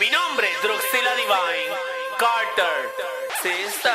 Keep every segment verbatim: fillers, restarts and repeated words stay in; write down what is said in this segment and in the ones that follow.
Mi nombre es Druxila Divine Carter, sister.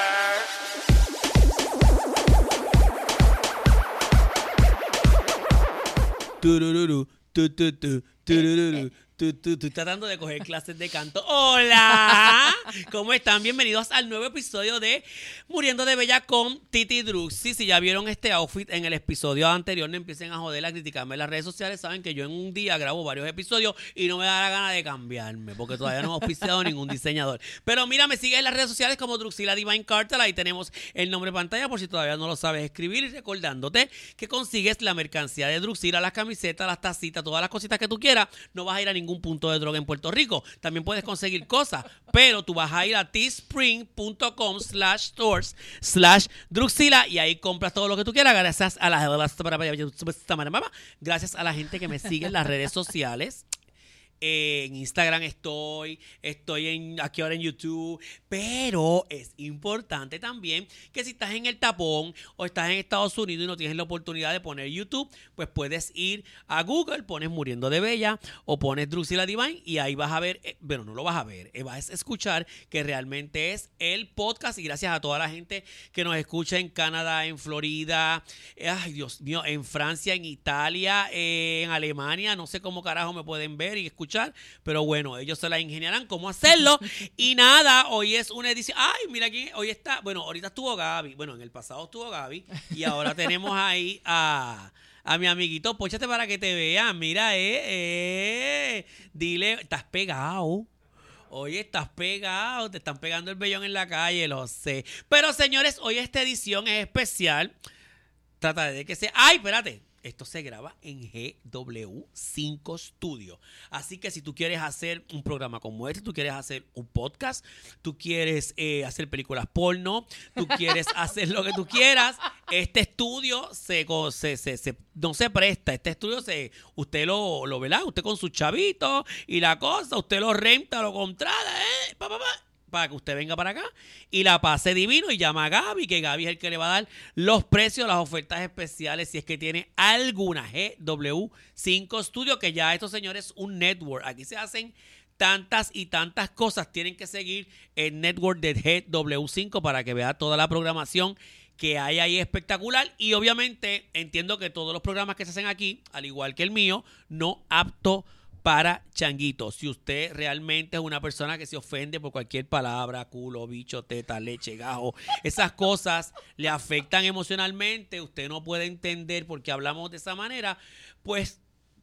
Turururu, tu, tu, tu, turururu, tu, tu, tu, tratando de coger clases de canto. ¡Hola! ¿Cómo están? Bienvenidos al nuevo episodio de Muriendo de Bella con Titi Druxy. Si ya vieron este outfit en el episodio anterior, no empiecen a joder, a criticarme en las redes sociales. Saben que yo en un día grabo varios episodios y no me da la gana de cambiarme, porque todavía no he auspiciado ningún diseñador. Pero mira, me sigue en las redes sociales como Druxila Divine Carter. Ahí tenemos el nombre de pantalla por si todavía no lo sabes escribir. Y recordándote que consigues la mercancía de Druxila, las camisetas, las tacitas, todas las cositas que tú quieras. No vas a ir a ningún punto de droga en Puerto Rico. También puedes conseguir cosas, pero tú vas a ir a teespring.com slash stores slash Druxila y ahí compras todo lo que tú quieras. Gracias a la gracias a la gente que me sigue en las redes sociales. Eh, en Instagram estoy, estoy en, aquí ahora en YouTube, pero es importante también que si estás en el tapón o estás en Estados Unidos y no tienes la oportunidad de poner YouTube, pues puedes ir a Google, pones Muriendo de Bella o pones Druxila Divine y ahí vas a ver, eh, bueno, no lo vas a ver, eh, vas a escuchar que realmente es el podcast y gracias a toda la gente que nos escucha en Canadá, en Florida, eh, ay Dios mío, en Francia, en Italia, eh, en Alemania, no sé cómo carajo me pueden ver y escuchar. Pero bueno, ellos se la ingeniarán cómo hacerlo. Y nada, hoy es una edición. Ay, mira aquí, hoy está. Bueno, ahorita estuvo Gaby. Bueno, en el pasado estuvo Gaby. Y ahora tenemos ahí a, a mi amiguito. Póchate para que te vean. Mira, eh, eh. Dile, estás pegado. Oye, estás pegado. Te están pegando el vellón en la calle, lo sé. Pero señores, hoy esta edición es especial. Trata de que sea. ¡Ay, espérate! Esto se graba en G W cinco Studio. Así que si tú quieres hacer un programa como este, tú quieres hacer un podcast, tú quieres eh, hacer películas porno, tú quieres hacer lo que tú quieras, este estudio se, se, se, se, no se presta. Este estudio, se, usted lo, lo ¿verdad? Usted con sus chavitos y la cosa, usted lo renta, lo contrata, ¿eh? Pa, pa, pa. Para que usted venga para acá y la pase divino y llama a Gaby, que Gaby es el que le va a dar los precios, las ofertas especiales, si es que tiene alguna. G W cinco Studio, que ya estos señores un network. Aquí se hacen tantas y tantas cosas. Tienen que seguir el network de G W cinco para que vea toda la programación que hay ahí espectacular. Y obviamente entiendo que todos los programas que se hacen aquí, al igual que el mío, no apto para changuitos. Si usted realmente es una persona que se ofende por cualquier palabra, culo, bicho, teta, leche, gajo, esas cosas le afectan emocionalmente, usted no puede entender por qué hablamos de esa manera, pues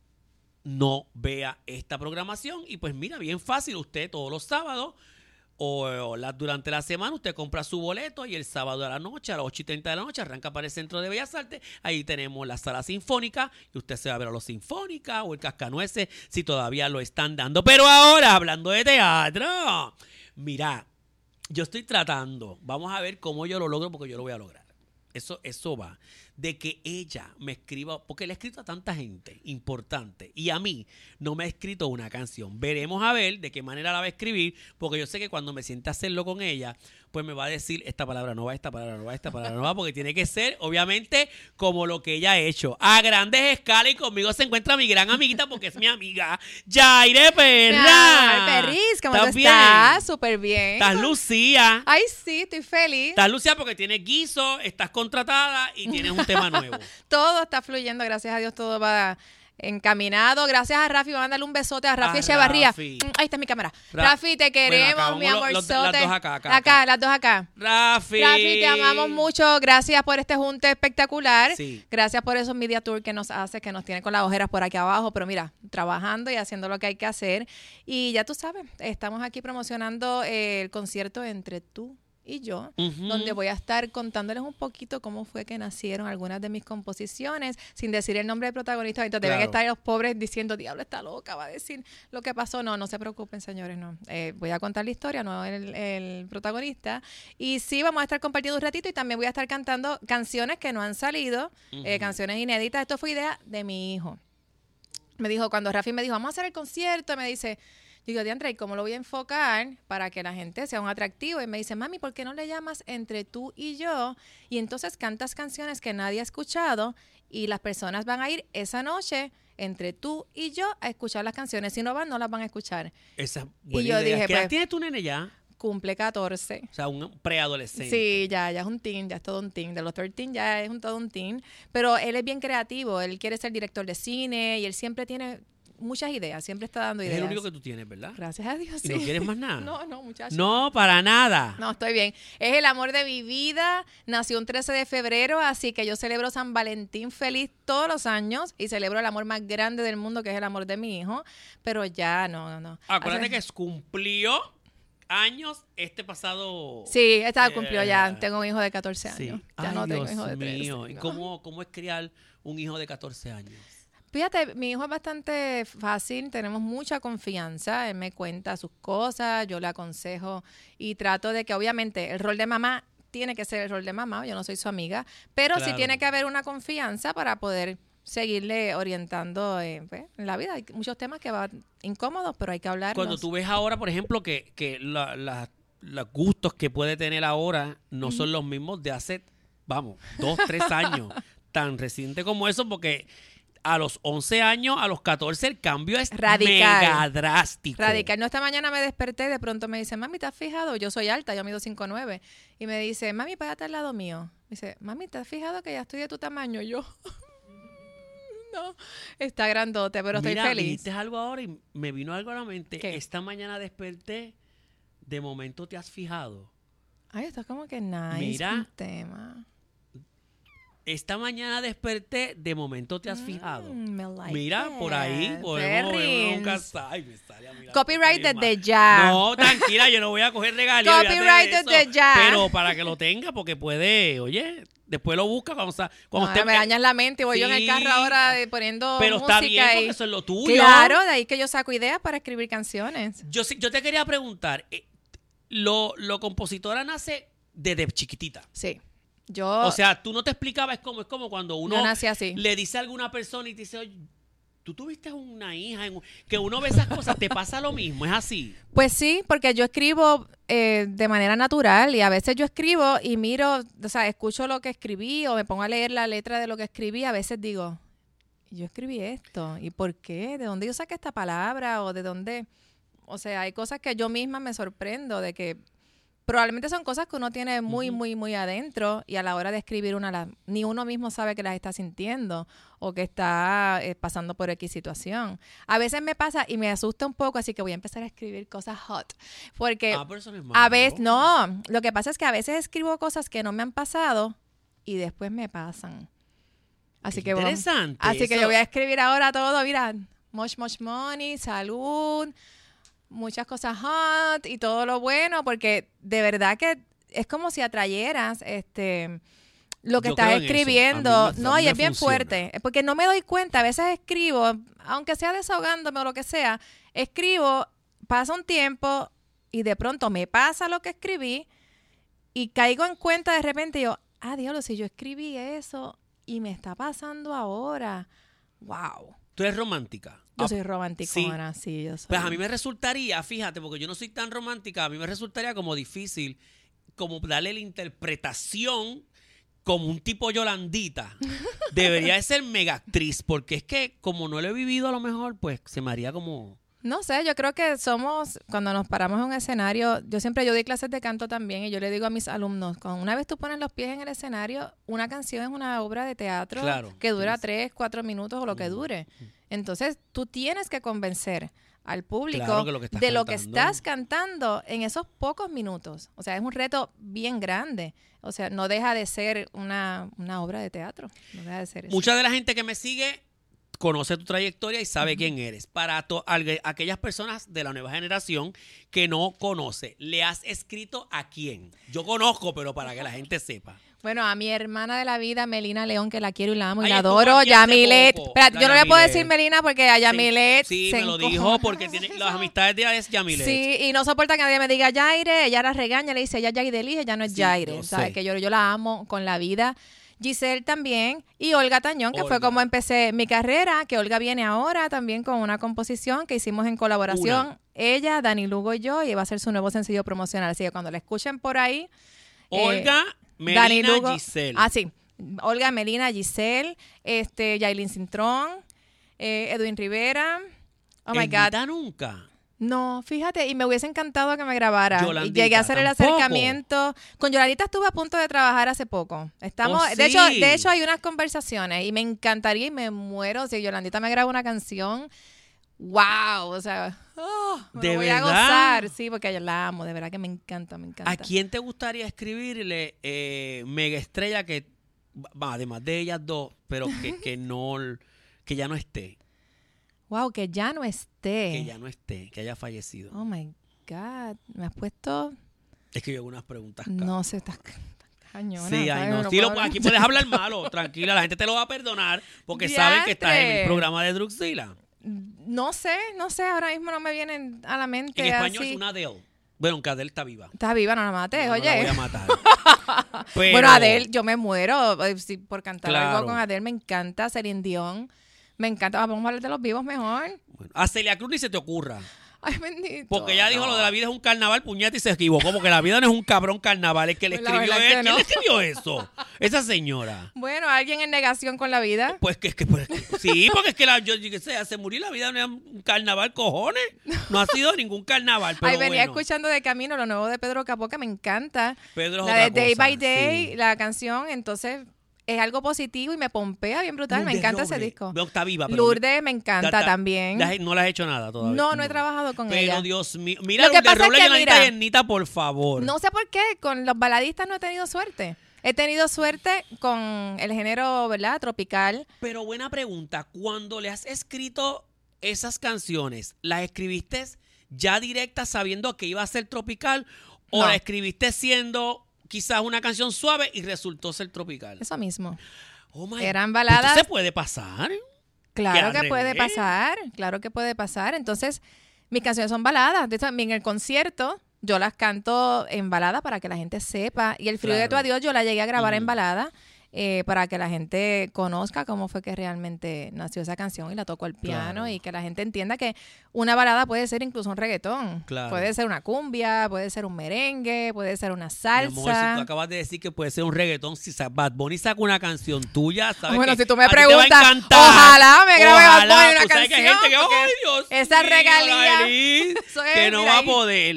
no vea esta programación. Y pues mira, bien fácil, usted todos los sábados o, o la, durante la semana usted compra su boleto y el sábado a la noche, a las ocho y treinta de la noche, arranca para el Centro de Bellas Artes. Ahí tenemos la sala sinfónica y usted se va a ver a los Sinfónica o el Cascanueces si todavía lo están dando. Pero ahora, hablando de teatro, mira, yo estoy tratando, vamos a ver cómo yo lo logro, porque yo lo voy a lograr. Eso, eso va de que ella me escriba, porque le he escrito a tanta gente importante y a mí no me ha escrito una canción. Veremos a ver de qué manera la va a escribir, porque yo sé que cuando me siente a hacerlo con ella, pues me va a decir esta palabra no va, esta palabra no va, esta palabra no va, porque tiene que ser, obviamente, como lo que ella ha hecho. A grandes escalas, y conmigo se encuentra mi gran amiguita, porque es mi amiga, Yaire Perra. Ay, Perris, ¿cómo ¿Estás tú bien? estás? Súper bien. ¿Estás Lucía? Ay, sí, estoy feliz. Estás Lucía porque tienes guiso, estás contratada y tienes un tema nuevo. Todo está fluyendo, gracias a Dios, todo va encaminado. Gracias a Rafi, voy a mandarle un besote a Rafi A Echevarría. Rafi. Ahí está mi cámara. Ra- Rafi, te queremos, Bueno, acá, mi vamos los- amorzote. los- las dos acá, acá, Acá, acá. las dos acá. Rafi. Rafi, te amamos mucho. Gracias por este junte espectacular. Sí. Gracias por esos media tour que nos hace, que nos tiene con las ojeras por aquí abajo. Pero mira, trabajando y haciendo lo que hay que hacer. Y ya tú sabes, estamos aquí promocionando eh, el concierto Entre Tú y Yo, Ujú. donde voy a estar contándoles un poquito cómo fue que nacieron algunas de mis composiciones, sin decir el nombre del protagonista. Ahorita deben Claro. estar los pobres diciendo, diablo, está loca, va a decir lo que pasó. No, no se preocupen, señores, no. Eh, voy a contar la historia, no el, el protagonista. Y sí, vamos a estar compartiendo un ratito y también voy a estar cantando canciones que no han salido, Ujú. eh, canciones inéditas. Esto fue idea de mi hijo. Me dijo, cuando Rafi me dijo, vamos a hacer el concierto, me dice... Digo, Diandra, ¿y cómo lo voy a enfocar para que la gente sea un atractivo? Y me dice, mami, ¿por qué no le llamas Entre Tú y Yo? Y entonces cantas canciones que nadie ha escuchado y las personas van a ir esa noche entre tú y yo a escuchar las canciones. Si no van, no las van a escuchar. Esa es buena Y yo idea. dije, ¿Qué edad pues, tienes tu nene ya? Cumple catorce. O sea, un preadolescente. Sí, ya, ya es un teen, ya es todo un teen. De los trece ya es un, todo un teen. Pero él es bien creativo, él quiere ser director de cine y él siempre tiene muchas ideas, siempre está dando Es ideas. el único que tú tienes, ¿verdad? Gracias a Dios, ¿Y sí. no quieres más nada? No, no, muchachos. No, para nada. No, estoy bien. Es el amor de mi vida. Nació un trece de febrero, así que yo celebro San Valentín feliz todos los años y celebro el amor más grande del mundo, que es el amor de mi hijo. Pero ya, no, no, no. Acuérdate Hace- que cumplió años este pasado... Sí, esta eh, cumplió ya. Tengo un hijo de catorce Sí. años. Ya Ay, no tengo Dios hijo de trece. mío. ¿Y no. cómo, cómo es criar un hijo de catorce años? Fíjate, mi hijo es bastante fácil, tenemos mucha confianza, él me cuenta sus cosas, yo le aconsejo y trato de que obviamente el rol de mamá tiene que ser el rol de mamá, yo no soy su amiga, pero sí Claro. tiene que haber una confianza para poder seguirle orientando eh, pues, en la vida. Hay muchos temas que van incómodos, pero hay que hablarlos. Cuando tú ves ahora, por ejemplo, que, que la- la- los gustos que puede tener ahora no son los mismos de hace, vamos, dos, tres años, tan reciente como eso, porque a los once años, a los catorce, el cambio es Radical. mega drástico. Radical. No, esta mañana me desperté, de pronto me dice, mami, ¿te has fijado? Yo soy alta, yo mido cinco nueve. Y me dice, mami, pégate al lado mío. Me dice, mami, ¿te has fijado que ya estoy de tu tamaño? Yo, no, está grandote, pero estoy Mira, feliz. dijiste algo ahora y me vino algo a la mente. ¿Qué? Esta mañana desperté, de momento te has fijado. Ay, esto es como que nice, Mira. un tema. Esta mañana desperté, de momento te has fijado. Mm, me like Mira, por ahí it. podemos Very nunca nice. sabe. Ay, me sale a mirar Copyright por ahí, desde ma. ya. No, tranquila, yo no voy a coger regalías. olvídate de Copyright eso. desde ya. Pero para que lo tenga, porque puede, oye, después lo busca cuando, sa- cuando No, esté. me dañas la mente, voy yo en el Sí, carro ahora de- poniendo Pero música está bien, y- porque eso es lo tuyo. Claro, de ahí que yo saco ideas para escribir canciones. Yo, sí- yo te quería preguntar, eh, lo, lo compositora nace desde chiquitita. Sí. Yo, O sea, tú no te explicabas, es como, es como cuando uno yo nací así. le dice a alguna persona y te dice, oye, tú tuviste una hija, en un-". que uno ve esas cosas, te pasa lo mismo, es así. Pues sí, porque yo escribo eh, de manera natural y a veces yo escribo y miro, o sea, escucho lo que escribí o me pongo a leer la letra de lo que escribí. A veces digo, yo escribí esto, ¿y por qué? ¿De dónde yo saqué esta palabra? ¿O de dónde? O sea, hay cosas que yo misma me sorprendo de que probablemente son cosas que uno tiene muy, Ujú. muy, muy adentro y a la hora de escribir una, la- ni uno mismo sabe que las está sintiendo o que está eh, pasando por X situación. A veces me pasa y me asusta un poco, así que voy a empezar a escribir cosas hot. Porque Ah, pero eso no es a malo. veces, no, lo que pasa es que a veces escribo cosas que no me han pasado y después me pasan. Así Qué que bueno, interesante. así que eso. yo voy a escribir ahora todo, mira, much, much money, salud, muchas cosas hot y todo lo bueno, porque de verdad que es como si atrayeras este lo que Yo estás creo en eso. escribiendo. A mí me- No, a mí y me es bien funciona. fuerte, porque no me doy cuenta, a veces escribo, aunque sea desahogándome o lo que sea, escribo, pasa un tiempo y de pronto me pasa lo que escribí y caigo en cuenta de repente y yo, ah, diablo, si yo escribí eso y me está pasando ahora. Wow. Tú eres romántica. Yo Ah, soy romanticona, sí, yo soy. Pues a mí me resultaría, fíjate, porque yo no soy tan romántica, a mí me resultaría como difícil como darle la interpretación como un tipo Yolandita. Debería de ser mega actriz, porque es que como no lo he vivido a lo mejor, pues se me haría como... No sé, yo creo que somos, cuando nos paramos en un escenario, yo siempre, yo doy clases de canto también y yo le digo a mis alumnos, cuando una vez tú pones los pies en el escenario, una canción es una obra de teatro Claro, que dura sí. tres, cuatro minutos o lo que dure. Entonces, tú tienes que convencer al público Claro que lo que estás de lo que cantando. estás cantando en esos pocos minutos. O sea, es un reto bien grande. O sea, no deja de ser una, una obra de teatro. No deja de ser eso. Mucha de la gente que me sigue conoce tu trayectoria y sabe quién eres. Para to- algue- aquellas personas de la nueva generación que no conoce, ¿le has escrito a quién? Yo conozco, pero para que la gente sepa. Bueno, a mi hermana de la vida, Melina León, que la quiero y la amo y Ay, la estuvo adoro. aquí hace Yamilet. poco, Espérate, la yo no le puedo Yamilet. decir Melina porque a Yamilet Sí, se me lo encojona. dijo porque tiene las amistades de ella es Yamilet. Sí, y no soporta que nadie me diga Yaire. Ella la regaña, le dice, ella es Yaidelis, ella no es Sí, Yaire. yo ¿Sabes? sé. Que yo, yo la amo con la vida. Giselle también. Y Olga Tañón, que fue Olga. como empecé mi carrera, que Olga viene ahora también con una composición que hicimos en colaboración. Una. Ella, Dani Lugo y yo, y va a ser su nuevo sencillo promocional. Así que cuando la escuchen por ahí... eh, Olga, Dani Melina, Lugo. Giselle. Ah, sí. Olga, Melina, Giselle, este, Yailin Cintrón, eh, Edwin Rivera. Oh, my God. Elvita nunca. No, fíjate, y me hubiese encantado que me grabara. Y Yolandita, llegué a hacer el tampoco. acercamiento. Con Yolandita estuve a punto de trabajar hace poco. Estamos, Oh, de hecho, sí. de hecho hay unas conversaciones y me encantaría y me muero si Yolandita me graba una canción. Wow, o sea, oh, me ¿De lo voy a verdad? gozar, sí, porque yo la amo, de verdad que me encanta, me encanta. ¿A quién te gustaría escribirle eh, mega estrella que, va, además de ellas dos, pero que, que no, que ya no esté, Wow, que ya no esté. que ya no esté, que haya fallecido? Oh my God, me has puesto, Es que yo hago unas preguntas. no sé, estás estás cañona. Sí, ¿sabes? ay, no. No Sí, lo- puedo- aquí puedes hablar malo, tranquila, la gente te lo va a perdonar porque saben que estás en Diantre. el programa de Druxila. No sé, no sé, ahora mismo no me vienen a la mente. En español así. es una Adele. Bueno, aunque Adele está viva. Está viva, no la mates, No, no oye. la voy a matar. Pero- Bueno, Adele, yo me muero eh, si- por cantar Claro. algo con Adele, me encanta. Celine Dion, me encanta. Vamos a hablar de los vivos mejor. Bueno, a Celia Cruz ni se te ocurra. Ay, bendito. Porque ella dijo no. lo de la vida es un carnaval, puñeta, y se equivocó. Porque la vida no es un cabrón carnaval. Es que le Pues la escribió verdad él. que ¿Quién no. le escribió eso? Esa señora. Bueno, alguien en negación con la vida. Pues que es que, pues, que- sí, porque es que la, yo, yo qué sé, se murió y la vida no es un carnaval, cojones. No ha sido ningún carnaval. Pero Ay, venía bueno, escuchando de camino lo nuevo de Pedro Capó, que me encanta. Pedro es La de otra Day cosa, by Day, sí. la canción, entonces es algo positivo y me pompea bien brutal. me Lourdes encanta ese Robles. disco. No, está viva, pero Lourdes me encanta Ta- ta- también. la- no le has hecho nada todavía. No, no he trabajado con Pero ella. Dios mío. Mira, Lo que Lourdes pasa es Robles que, y Yolandita mira, Yernita, por favor. No sé por qué, con los baladistas no he tenido suerte. He tenido suerte con el género, ¿verdad? Tropical. Pero buena pregunta. Cuando le has escrito esas canciones, ¿las escribiste ya directas sabiendo que iba a ser tropical? ¿O No. la escribiste siendo quizás una canción suave y resultó ser tropical? Eso mismo. Oh my Eran God. baladas- ¿Esto se puede pasar? Claro Que que al puede revés. pasar, claro que puede pasar. Entonces, mis canciones son baladas. De hecho, en el concierto yo las canto en balada para que la gente sepa. Y El frío de tu Claro. adiós yo la llegué a grabar en Ujú. balada eh, para que la gente conozca cómo fue que realmente nació esa canción y la tocó al piano Claro. y que la gente entienda que una balada puede ser incluso un reggaetón. Claro. Puede ser una cumbia, puede ser un merengue, puede ser una Mi salsa. amor, si tú acabas de decir que puede ser un reggaetón, si sa- Bad Bunny saca una canción tuya, ¿sabes? Bueno, que si tú me a ti te va a preguntas, encantar. ojalá me grabe Bad Ojalá, Bunny una tú sabes que hay canción, gente que, porque ¡ay, Dios esa mío, regalía, Lailí, eso es, que no mira va a ahí. poder.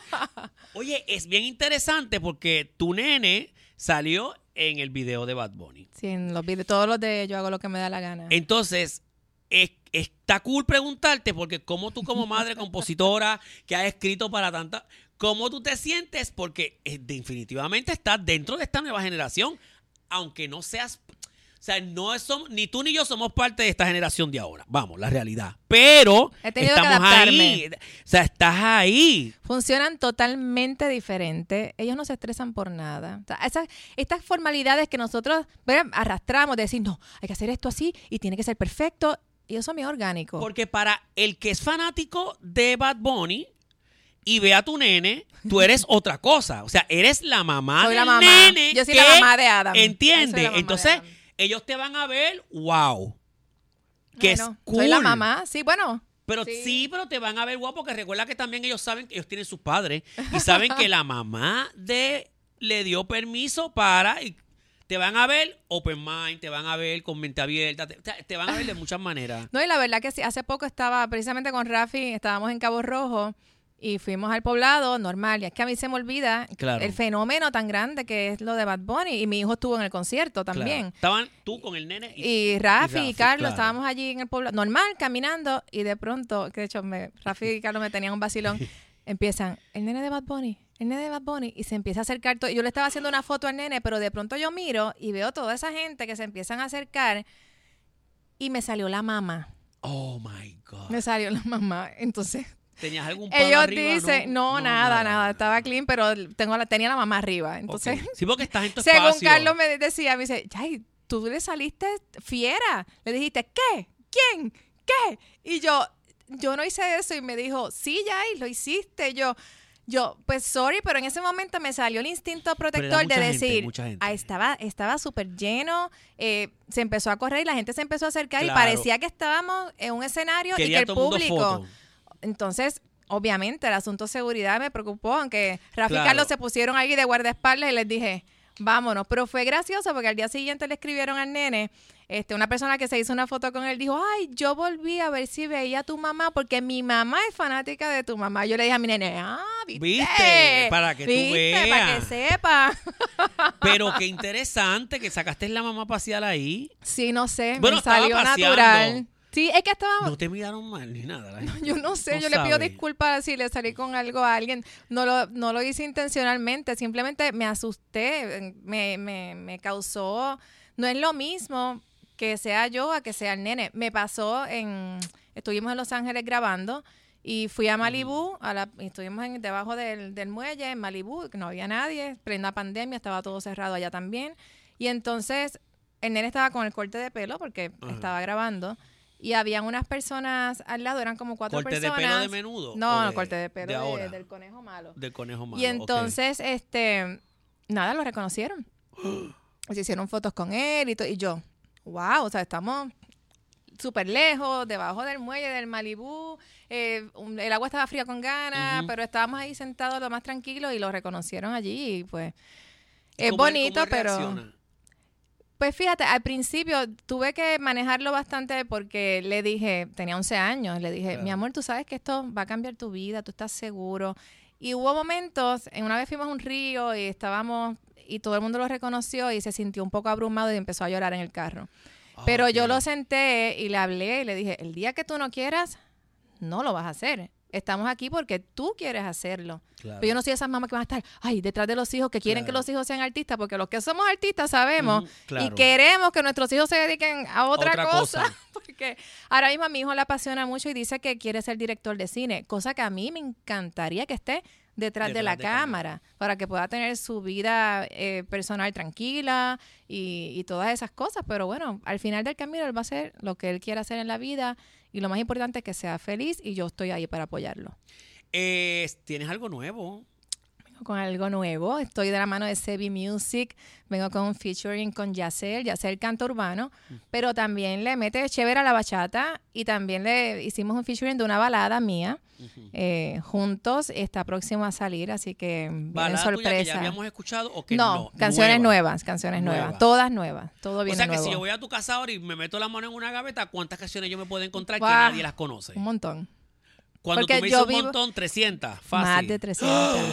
Oye, es bien interesante porque tu nene salió en el video de Bad Bunny. Sí, en los videos, todos los de Yo hago lo que me da la gana. Entonces, es- está cool preguntarte porque como tú como madre compositora que has escrito para tanta, ¿cómo tú te sientes? Porque eh, definitivamente estás dentro de esta nueva generación, aunque no seas, o sea, no somos, ni tú ni yo somos parte de esta generación de ahora. Vamos, la realidad. Pero He tenido que estamos adaptarme. ahí. O sea, estás ahí. Funcionan totalmente diferente. Ellos no se estresan por nada. O sea, esas, estas formalidades que nosotros ¿verdad? arrastramos de decir, no, hay que hacer esto así y tiene que ser perfecto. Y eso es muy orgánico. Porque para el que es fanático de Bad Bunny y ve a tu nene, tú eres otra cosa. O sea, eres la mamá Soy del la mamá. nene. Yo soy que la mamá de Adam. Yo soy ¿Entiendes? la mamá de Entonces, Adam. ellos te van a ver, wow. Que Bueno, es cool. Soy la mamá. Sí, bueno. Pero sí. Sí. pero te van a ver guau, porque recuerda que también ellos saben que ellos tienen sus padres y saben que la mamá de le dio permiso para y te van a ver open mind, te van a ver con mente abierta, te, te van a ver de muchas maneras. No, y la verdad que sí, hace poco estaba precisamente con Rafi, estábamos en Cabo Rojo y fuimos al poblado, normal. Y es que a mí se me olvida Claro. el fenómeno tan grande que es lo de Bad Bunny. Y mi hijo estuvo en el concierto también. Claro. Estaban tú con el nene y, Y Rafi y, Rafi, Carlos claro. estábamos allí en el pueblo, normal, caminando, y de pronto, que de hecho me, Rafi y Carlos me tenían un vacilón, empiezan, el nene de Bad Bunny, el nene de Bad Bunny, y se empieza a acercar todo. Yo le estaba haciendo una foto al nene, pero de pronto yo miro y veo toda esa gente que se empiezan a acercar, y me salió la mamá. Oh my God. Me salió la mamá. Entonces, ¿Tenías algún palo ellos arriba? dicen, no, nada, nada, estaba clean, pero tengo la, tenía la mamá arriba. Entonces, Ok. Sí, porque estás en tu según espacio. Carlos me decía, me dice, Yay, tú le saliste fiera. Le dijiste, ¿qué? ¿Quién? ¿Qué? Y yo, yo no hice eso. Y me dijo, sí, Yay, lo hiciste. Yo, yo, pues sorry, pero en ese momento me salió el instinto protector mucha de gente, decir, mucha gente. ah, estaba estaba súper lleno, eh, se empezó a correr y la gente se empezó a acercar Claro. y parecía que estábamos en un escenario Quería y que el todo el mundo público... foto. Entonces, obviamente, el asunto de seguridad me preocupó, aunque Rafi Claro. y Carlos se pusieron ahí de guardaespaldas y les dije, vámonos. Pero fue gracioso porque al día siguiente le escribieron al nene, este, una persona que se hizo una foto con él dijo, ay, yo volví a ver si veía a tu mamá porque mi mamá es fanática de tu mamá. Yo le dije a mi nene, ah, ¿viste? ¿Viste? Para que tú ¿Viste? veas. Para que sepa. Pero qué interesante que sacaste la mamá a pasear ahí. Sí, no sé, Bueno, me estaba salió paseando. natural. Sí, es que estaba... No te miraron mal ni nada. la gente. Yo no sé, No yo le pido sabe. disculpas si le salí con algo a alguien. No lo, no lo hice intencionalmente, simplemente me asusté, me, me, me causó... No es lo mismo que sea yo a que sea el nene. Me pasó en... Estuvimos en Los Ángeles grabando y fui a Malibú, a la, y estuvimos en, debajo del, del muelle en Malibú, que no había nadie, plena pandemia, estaba todo cerrado allá también. Y entonces el nene estaba con el corte de pelo porque Ajá. estaba grabando. Y habían unas personas al lado, eran como cuatro ¿Corte personas. de pelo de menudo? No, ¿O no, de- corte de pelo de de- ahora? del conejo malo. Del conejo malo. Y ok. entonces, este, nada, lo reconocieron. Se hicieron fotos con él y, to- y yo, wow, o sea, estamos súper lejos, debajo del muelle del Malibú, eh, un- el agua estaba fría con ganas, Ujú. pero estábamos ahí sentados lo más tranquilos y lo reconocieron allí y pues es ¿Cómo él- bonito, cómo él pero... reacciona? Pues fíjate, al principio tuve que manejarlo bastante porque le dije, tenía once años, le dije, Claro. mi amor, tú sabes que esto va a cambiar tu vida, tú estás seguro. Y hubo momentos, en una vez fuimos a un río y estábamos, y todo el mundo lo reconoció y se sintió un poco abrumado y empezó a llorar en el carro. Ah, Pero yo ok. lo senté y le hablé y le dije, el día que tú no quieras, no lo vas a hacer. Estamos aquí porque tú quieres hacerlo. Claro. Pero yo no soy esas mamás que van a estar, ay, detrás de los hijos que quieren Claro. que los hijos sean artistas, porque los que somos artistas sabemos Ujú, claro. y queremos que nuestros hijos se dediquen a otra, Otra cosa. cosa. Porque ahora mismo a mi hijo le apasiona mucho y dice que quiere ser director de cine, cosa que a mí me encantaría que esté detrás, de Detrás la de cámara, cámara. para que pueda tener su vida eh, personal tranquila y, y todas esas cosas. Pero bueno, al final del camino él va a hacer lo que él quiera hacer en la vida y lo más importante es que sea feliz y yo estoy ahí para apoyarlo. Eh, ¿Tienes algo nuevo? Con algo nuevo. Estoy de la mano de Sebi Music. Vengo con un featuring con Yacel. Yacel canta urbano, pero también le mete chévere a la bachata y también le hicimos un featuring de una balada mía. Eh, juntos está próximo a salir, así que viene ¿Balada tuya que ya sorpresa. habíamos escuchado o que No, no? canciones Nueva. nuevas, canciones Nueva. nuevas, todas nuevas, todo O viene sea que nuevo. si yo voy a tu casa ahora y me meto la mano en una gaveta, ¿cuántas canciones yo me puedo encontrar que Guau, nadie las conoce? Un montón. Cuando porque tú me yo dices un vivo- montón, trescientas, fácil. Más de trescientas.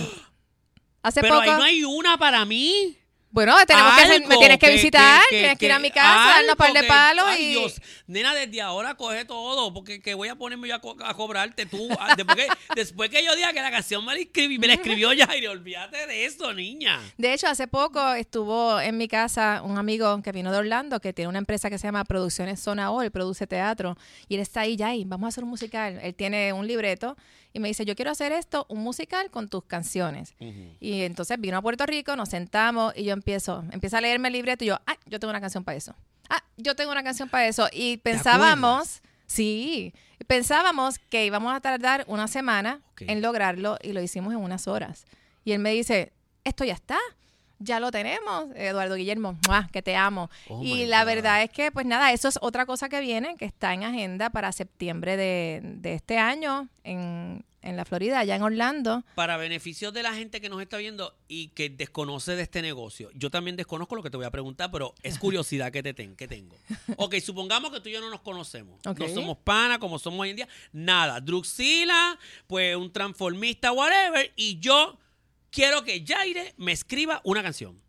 Hace Pero poco. ahí no hay una para mí. Bueno, tenemos que hacer- me Algo tienes que visitar, que- tienes que ir a que- mi casa, darnos un par de algo que- palos ay, y. Dios. Nena, desde ahora coge todo, porque que voy a ponerme yo a, co- a cobrarte tú. Ah, Después que, después que yo diga que la canción me la, escribí, me la escribió Yairi, olvídate de eso, niña. De hecho, hace poco estuvo en mi casa un amigo que vino de Orlando, que tiene una empresa que se llama Producciones Zona O, él produce teatro, y él está ahí, ya, y vamos a hacer un musical. Él tiene un libreto y me dice, yo quiero hacer esto, un musical con tus canciones. Y entonces vino a Puerto Rico, nos sentamos y yo empiezo, empieza a leerme el libreto y yo, ah, yo tengo una canción para eso. Ah, yo tengo una canción para eso. Y pensábamos, sí, pensábamos que íbamos a tardar una semana Ok. en lograrlo y lo hicimos en unas horas. Y él me dice, esto ya está, ya lo tenemos, Eduardo Guillermo, ¡mua! Que te amo. Oh y my la God. verdad es que, pues nada, eso es otra cosa que viene, que está en agenda para septiembre de, de este año en, en la Florida, allá en Orlando. Para beneficio de la gente que nos está viendo y que desconoce de este negocio, yo también desconozco lo que te voy a preguntar, pero es curiosidad que te ten, que tengo. Ok, supongamos que tú y yo no nos conocemos. Ok. No somos panas como somos hoy en día. Nada. Druxila, pues un transformista, whatever. Y yo quiero que Yaire me escriba una canción.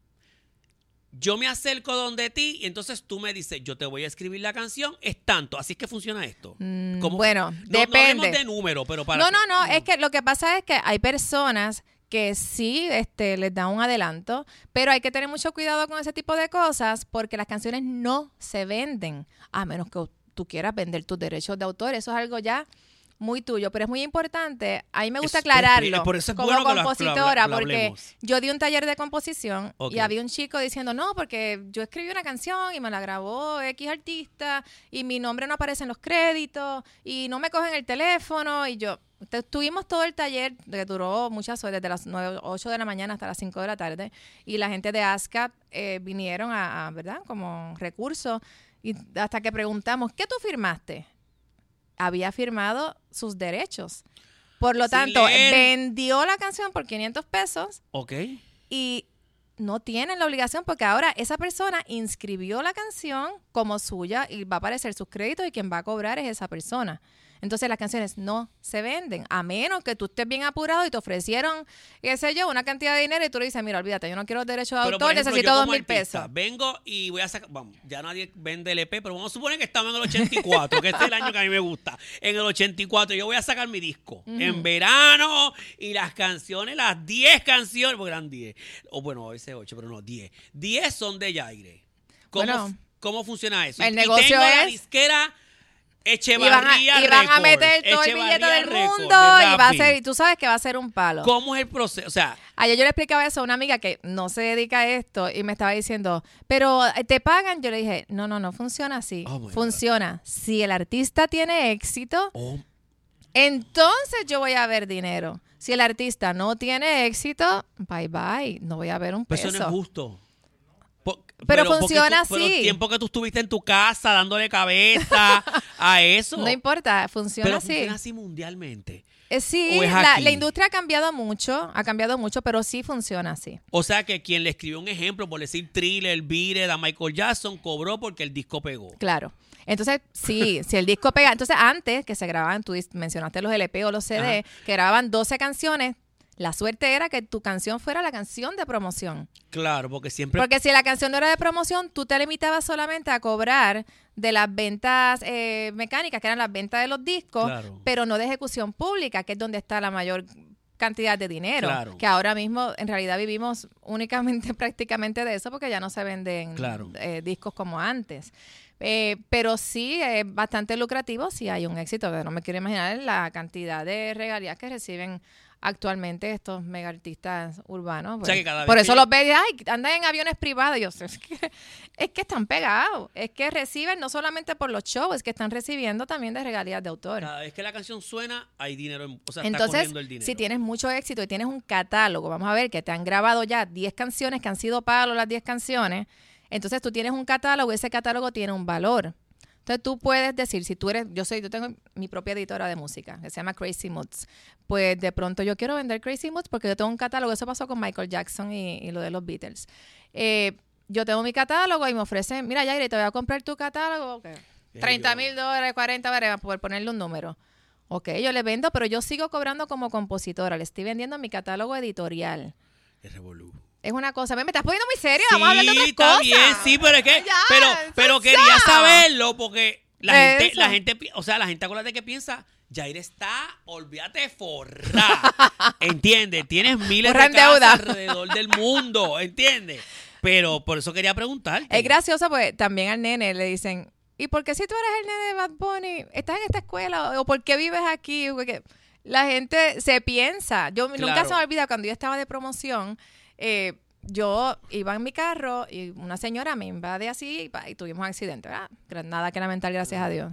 Yo me acerco donde ti y entonces tú me dices, yo te voy a escribir la canción, es tanto. Así es que funciona esto. Mm, ¿Cómo? bueno, No- No depende. hablemos de número, pero para... No, que- no, no, es que lo que pasa es que hay personas que sí este, les da un adelanto, pero hay que tener mucho cuidado con ese tipo de cosas porque las canciones no se venden, a menos que tú quieras vender tus derechos de autor. Eso es algo ya muy tuyo, pero es muy importante. A mí me gusta Es- aclararlo por eso es como bueno que lo- compositora, lo- lo porque hablemos. yo di un taller de composición Ok. y había un chico diciendo, no, porque yo escribí una canción y me la grabó X artista y mi nombre no aparece en los créditos y no me cogen el teléfono y yo... te- Tuvimos todo el taller que duró muchas horas, desde las nueve, ocho de la mañana hasta las cinco de la tarde y la gente de ASCAP eh, vinieron a, a, ¿verdad? Como recurso y hasta que preguntamos, ¿qué tú firmaste? Había firmado sus derechos. Por lo Sin tanto, leer. vendió la canción por quinientos pesos Ok. y no tienen la obligación porque ahora esa persona inscribió la canción como suya y va a aparecer sus créditos y quien va a cobrar es esa persona. Entonces las canciones no se venden, a menos que tú estés bien apurado y te ofrecieron, qué sé yo, una cantidad de dinero y tú le dices, mira, olvídate, yo no quiero derechos de Pero, autor, por ejemplo, necesito yo dos como mil artista, pesos. Vengo y voy a sacar, vamos, ya nadie vende L P, pero vamos a suponer que estamos en el ochenta y cuatro, que este es el año que a mí me gusta. En el ochenta y cuatro yo voy a sacar mi disco Ujú. en verano y las canciones, las diez canciones, porque eran diez, o bueno, a veces ocho, pero no, diez. diez son de Yaire. ¿Cómo, Bueno, ¿cómo funciona eso? el y negocio tengo la es- disquera Y van, a, Echevarría y van a Records, meter todo el Echevarría billete del Records, mundo de y va a Rafi. ser, y tú sabes que va a ser un palo. ¿Cómo es el proceso? O sea, Ayer yo le explicaba eso a una amiga que no se dedica a esto y me estaba diciendo, pero eh, ¿te pagan? Yo le dije, no, no, no funciona así. Oh, my funciona. Si el artista tiene éxito, oh, entonces yo voy a ver dinero. Si el artista no tiene éxito, bye bye, no voy a ver un pues peso. eso no es justo. Po- Pero porque funciona tú- Pero así. el tiempo que tú estuviste en tu casa dándole cabeza a eso. No importa, funciona pero así. funciona así mundialmente. Eh, sí, ¿O es la, aquí? la industria ha cambiado mucho, ha cambiado mucho, pero sí funciona así. O sea que quien le escribió un ejemplo, por decir Thriller, Beat a Michael Jackson, cobró porque el disco pegó. Claro. Entonces, sí, si el disco pega. Entonces, antes que se grababan, tú dis- mencionaste los L P o los C D, que grababan doce canciones, la suerte era que tu canción fuera la canción de promoción. Claro, porque siempre... Porque si la canción no era de promoción, tú te limitabas solamente a cobrar de las ventas eh, mecánicas, que eran las ventas de los discos, Claro. pero no de ejecución pública, que es donde está la mayor cantidad de dinero. Claro. Que ahora mismo, en realidad, vivimos únicamente, prácticamente de eso, porque ya no se venden Claro. eh, discos como antes. Eh, pero sí es bastante lucrativo si hay un éxito. No me quiero imaginar la cantidad de regalías que reciben actualmente estos mega artistas urbanos. O sea, que cada vez Por que eso yo- los ves y, ay, andan en aviones privados. Y yo, es que, es que están pegados. Es que reciben no solamente por los shows, es que están recibiendo también de regalías de autor. Cada vez que la canción suena, hay dinero. En, o sea, está Entonces, corriendo el dinero. si tienes mucho éxito y tienes un catálogo, vamos a ver que te han grabado ya diez canciones que han sido palos las diez canciones, entonces tú tienes un catálogo y ese catálogo tiene un valor. Entonces tú puedes decir, si tú eres, yo soy, yo tengo mi propia editora de música que se llama Crazy Moods, pues de pronto yo quiero vender Crazy Moods porque yo tengo un catálogo, eso pasó con Michael Jackson y, y lo de los Beatles. Eh, yo tengo mi catálogo y me ofrecen, mira Yaire, te voy a comprar tu catálogo, ¿qué? treinta mil dólares, cuarenta dólares, por ponerle un número. Ok, yo le vendo, pero yo sigo cobrando como compositora, le estoy vendiendo mi catálogo editorial. Es revolú. Es una cosa, me, me estás poniendo muy serio, Sí, vamos a hablar de otras está cosas. bien, sí, pero es que, Ya, pero, eso pero es quería ya. saberlo porque la gente, Eso. la gente, pi- o sea, la gente, acuérdate que piensa, Yair está, olvídate, forrá, ¿entiendes? Tienes miles Forrá de en casas deuda. alrededor del mundo, ¿entiendes? Pero por eso quería preguntarte. Es gracioso porque también al nene le dicen, ¿y por qué si tú eres el nene de Bad Bunny, estás en esta escuela? ¿O por qué vives aquí? Porque la gente se piensa. Yo nunca Claro. se me olvida cuando yo estaba de promoción, eh, yo iba en mi carro y una señora me invade así y, pa, y tuvimos un accidente, ¿verdad? Gra- Nada que lamentar, gracias a Dios.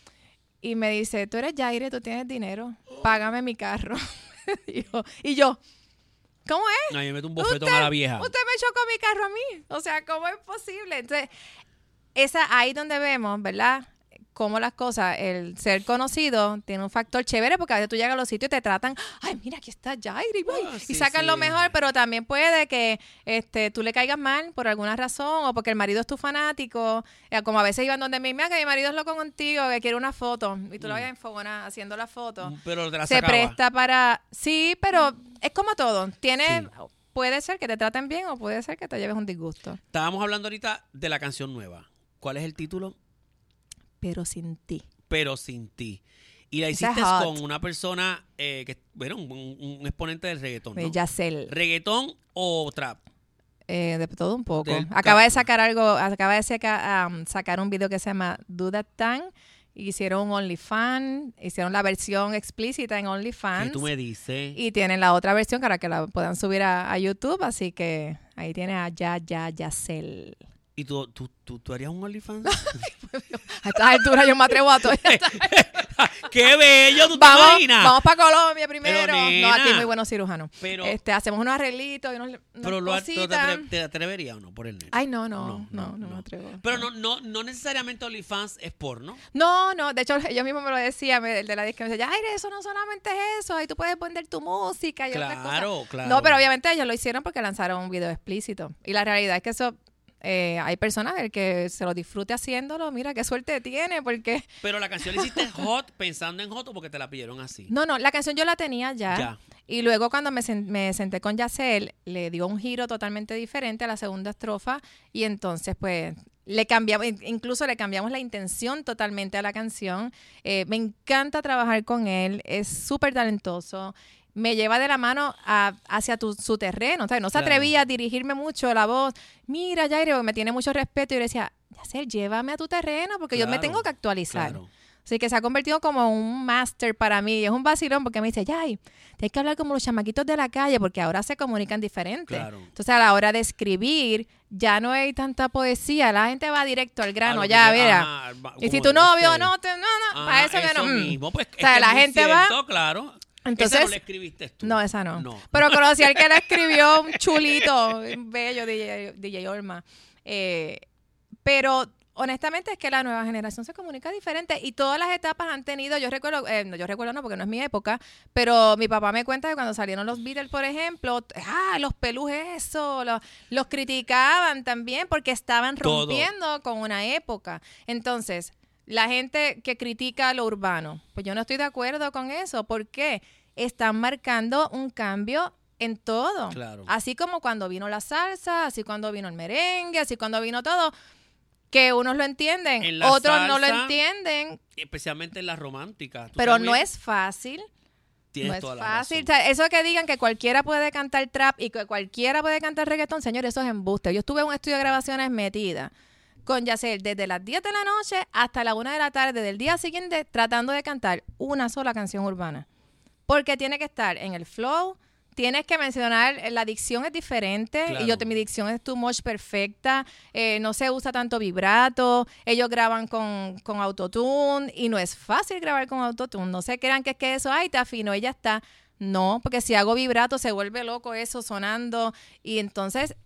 Y me dice, tú eres Yaire, tú tienes dinero, págame mi carro. y, yo, y yo, ¿cómo es? No, yo meto un bofetón a la vieja. Usted me chocó mi carro a mí. O sea, ¿cómo es posible? Entonces, esa ahí donde vemos, ¿verdad? Cómo las cosas, el ser conocido tiene un factor chévere porque a veces tú llegas a los sitios y te tratan, ay, mira, aquí está Yairi, Ah, y sí, sacan sí. lo mejor, pero también puede que este tú le caigas mal por alguna razón o porque el marido es tu fanático, eh, como a veces iban donde mi mira que mi marido es loco contigo, que quiere una foto y tú lo vayas en fogona haciendo la foto. Pero te la Se sacaba. presta para, sí, pero es como todo, tiene, Sí. puede ser que te traten bien o puede ser que te lleves un disgusto, Estábamos hablando ahorita de la canción nueva. ¿Cuál es el título? pero sin ti. Pero sin ti. Y la Esa es hiciste hot. con una persona eh, que, bueno, un, un exponente del reggaetón, ¿no? Yacel. ¿Reggaetón o trap? Eh, de todo un poco. Del Acaba de ca- sacar algo, acaba de saca- um, sacar un video que se llama Do That Thing. Hicieron un OnlyFans, hicieron la versión explícita en ¿Qué OnlyFans. tú me dices? Y tienen la otra versión para que la puedan subir a, a YouTube. Así que ahí tienes a Ya Ya Yacel. ¿Y tú, tú, tú, tú harías un OnlyFans? A estas alturas yo me atrevo a todo. ¡Qué bello! ¿Tú te Vamos, imaginas? vamos para Colombia primero. Pero, no, nena, aquí hay muy buenos cirujanos. pero- este, hacemos unos arreglitos y unos, unas Pero lo, ¿tú te, cositas. atre- te atreverías o no por el nene? Ay, no, no, no, no, me atrevo. Pero no, no, no necesariamente OnlyFans es porno. No, no, de hecho yo mismo me lo decía, me- el de la disque me decía, ay, eso no solamente es eso, ahí tú puedes poner tu música y otras cosas. Claro, claro. No, pero obviamente ellos lo hicieron porque lanzaron un video explícito. Y la realidad es que eso, eh, hay personas el que se lo disfrute haciéndolo, mira qué suerte tiene, porque... Pero la canción la hiciste hot pensando en hot o porque te la pidieron así. No, no, la canción yo la tenía ya. Ya. Y luego cuando me, sen- me senté con Yacel, le dio un giro totalmente diferente a la segunda estrofa y entonces pues le cambiamos, in- incluso le cambiamos la intención totalmente a la canción. Eh, me encanta trabajar con él, es súper talentoso. Me lleva de la mano a- hacia tu- su terreno. O sea, no se Claro. atrevía a dirigirme mucho la voz. Mira, Jairo, me tiene mucho respeto. Y yo le decía, Yacel, llévame a tu terreno porque yo me Claro, tengo que actualizar. Claro. Así que se ha convertido como un máster para mí. Y es un vacilón porque me dice, Yay, tienes que hablar como los chamaquitos de la calle porque ahora se comunican diferente. Claro. Entonces, a la hora de escribir, ya no hay tanta poesía. La gente va directo al grano. A lo ya, que- mira. ajá, va- y si como tu novio este. no te... No, no, Ah, para eso, que no. mm. mismo. Pues, O sea, es que la es muy gente va- cierto, claro. Entonces- Esa no la escribiste tú. No, esa no. No. Pero conocí al que la escribió, un chulito, un bello D J, D J Olma. Eh, pero honestamente es que la nueva generación se comunica diferente y todas las etapas han tenido, yo recuerdo, eh, no, yo recuerdo no porque no es mi época, pero mi papá me cuenta que cuando salieron los Beatles, por ejemplo, ah, los pelús eso, los, los criticaban también porque estaban Todo. rompiendo con una época. Entonces, la gente que critica lo urbano, pues yo no estoy de acuerdo con eso. ¿Por qué? Están marcando un cambio en todo. Claro. Así como cuando vino la salsa, así cuando vino el merengue, así cuando vino todo, que unos lo entienden, En la otros no lo salsa, entienden, Especialmente en las románticas. Tú pero también no es fácil. tienes No es toda la fácil. O razón. sea, eso que digan que cualquiera puede cantar trap y que cualquiera puede cantar reggaetón, señor, eso es embuste. Yo estuve en un estudio de grabaciones metida con Yacel desde las diez de la noche hasta la una de la tarde del día siguiente tratando de cantar una sola canción urbana. Porque tiene que estar en el flow, tienes que mencionar, la dicción es diferente, Claro. y yo, mi dicción es too much perfecta, eh, no se usa tanto vibrato, ellos graban con, con autotune, y no es fácil grabar con autotune, no se crean que es que eso, ay, te afinó y ya está. No, porque si hago vibrato se vuelve loco eso sonando, y entonces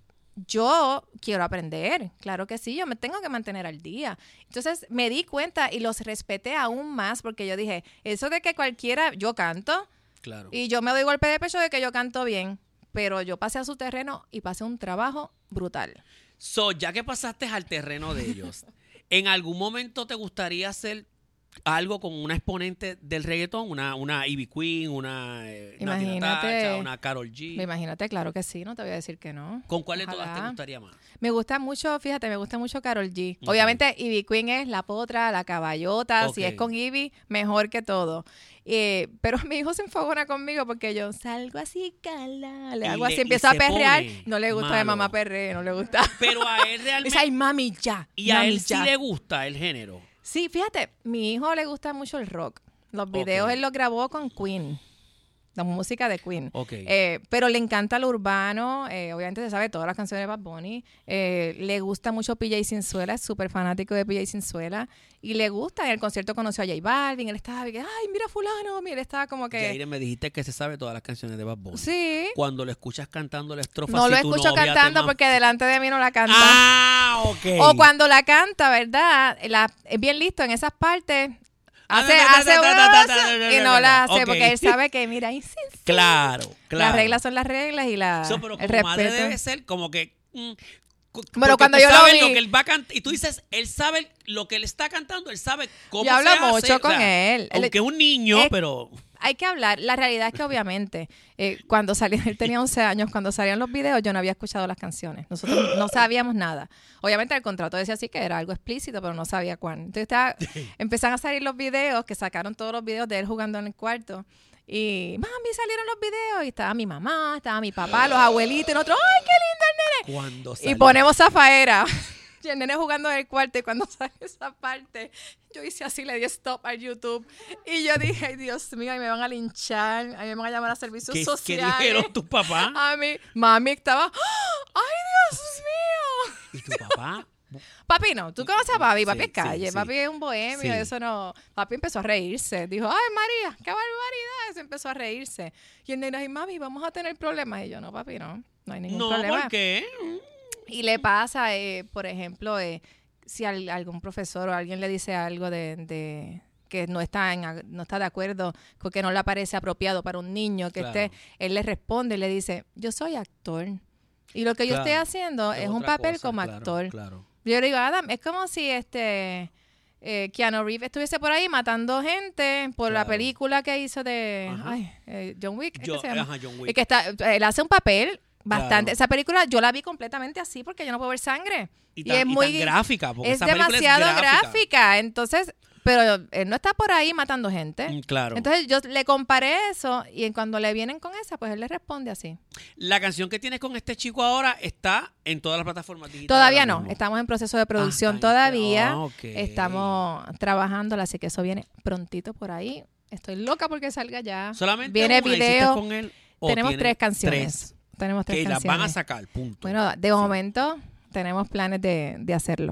yo quiero aprender, claro que sí, yo me tengo que mantener al día. Entonces me di cuenta y los respeté aún más porque yo dije, eso de que cualquiera, yo canto Claro. y yo me doy golpe de pecho de que yo canto bien, pero yo pasé a su terreno y pasé un trabajo brutal. So, ya que pasaste al terreno de ellos, ¿en algún momento te gustaría hacer algo con una exponente del reggaetón? Una, una Ivy Queen, una eh, Nati Imagínate. Natasha, una Karol G. Imagínate, claro que sí, no te voy a decir que no. ¿Con cuál de todas Ojalá. te gustaría más? Me gusta mucho, fíjate, me gusta mucho Karol G. Ok. Obviamente, Ivy Queen es la potra, la caballota. Si Ok. es con Ivy, mejor que todo. Eh, pero mi hijo se enfogona conmigo porque yo salgo así, cala, le Y hago le- así, y empiezo a se perrear. pone No le gusta de malo. mamá perre, no le gusta. Pero a él Es realmente... ay, mami, ya. y a mami, él sí ya. le gusta el género. Sí, fíjate, mi hijo le gusta mucho el rock. Los videos Ok. él los grabó con Queen, la música de Queen. Ok. Eh, pero le encanta lo urbano, eh, obviamente se sabe todas las canciones de Bad Bunny. Eh, le gusta mucho P J Sinzuela, es súper fanático de P J Sinzuela. Y le gusta, en el concierto conoció a J Balvin, él estaba, ay, mira fulano, mira, él estaba como que... Jair, me dijiste que se sabe todas las canciones de Bad Bunny. Sí. Cuando lo escuchas cantando la estrofa, No si lo tu escucho novia te cantando ma- porque delante de mí no la canta. Ah, ok. O cuando la canta, ¿verdad? La, es bien listo en esas partes. Hace, Ah, hace ta, ta, ta, ta, ta, ta, una ta, y ta, no ta, la ta. hace Ok. porque él sabe que, mira, ahí sí, sí. Claro, claro. Las reglas son las reglas y la So, pero el como madre respeto. debe ser como que... mm, cu- Bueno, porque cuando tú yo lo sabes vi- que él va a cantar y tú dices, él sabe lo que él está cantando, él sabe cómo Yo se hablo hace, mucho o con sea, él. Él- Aunque es un niño, es- pero... Hay que hablar. La realidad es que obviamente eh, cuando salió, él tenía once años, cuando salían los videos yo no había escuchado las canciones. Nosotros no sabíamos nada. Obviamente el contrato decía así que era algo explícito, pero no sabía cuándo. Entonces estaba, empezaron a salir los videos, que sacaron todos los videos de él jugando en el cuarto. Y, mami, salieron los videos. Y estaba mi mamá, estaba mi papá, los abuelitos y nosotros, ¡ay, qué lindo el nene! Cuando Y salió- ponemos Zafaera. Y el nene jugando en el cuarto. Y cuando sale esa parte, yo hice así, le di stop al YouTube. Y yo dije, ay, Dios mío, ahí me van a linchar. A mí me van a llamar a servicios ¿Qué, ¿Qué sociales. dijeron tus papás? A mí, mami estaba, ¡ay, Dios mío! Y tu papá Papi no, tú conoces a papi, papi Sí, es calle, sí, sí. papi es un bohemio, Sí. eso no. Papi empezó a reírse, dijo, ay María, qué barbaridad, se empezó a reírse. Y el nene, ay mami, vamos a tener problemas. Y yo, no papi, no, no hay ningún No, problema. ¿por qué? Y le pasa, eh, por ejemplo, eh, si al- algún profesor o alguien le dice algo de, de que no está en, a- no está de acuerdo, porque no le parece apropiado para un niño que Claro. esté, él le responde y le dice, yo soy actor. Y lo que yo Claro. estoy haciendo es un otra papel cosa, como claro, actor. Claro. Yo le digo, Adam, es como si este eh, Keanu Reeves estuviese por ahí matando gente por la Claro. película que hizo de Ajá. ay, eh, John Wick. ¿es que Yo, se llama? ajá, John Y Wick. que está, él hace un papel bastante. Claro. Esa película yo la vi completamente así porque yo no puedo ver sangre. Y Y, tan- es y tan muy gráfica, porque es esa película es demasiado gráfica. gráfica. Entonces, pero él no está por ahí matando gente. Mm, Claro. Entonces yo le comparé eso y en cuando le vienen con esa, pues él le responde así. La canción que tienes con este chico ahora está en todas las plataformas digitales. Todavía ahora no, mismo. estamos en proceso de producción Ah, está en este- todavía. ah, ok. Estamos trabajándola, así que eso viene prontito por ahí. Estoy loca porque salga ya. Solamente viene una, ¿hiciste video. con él? ¿O Tenemos tienes tres canciones. tres Tenemos tres que las canciones. van a sacar, punto. Bueno, de momento tenemos planes de, de hacerlo.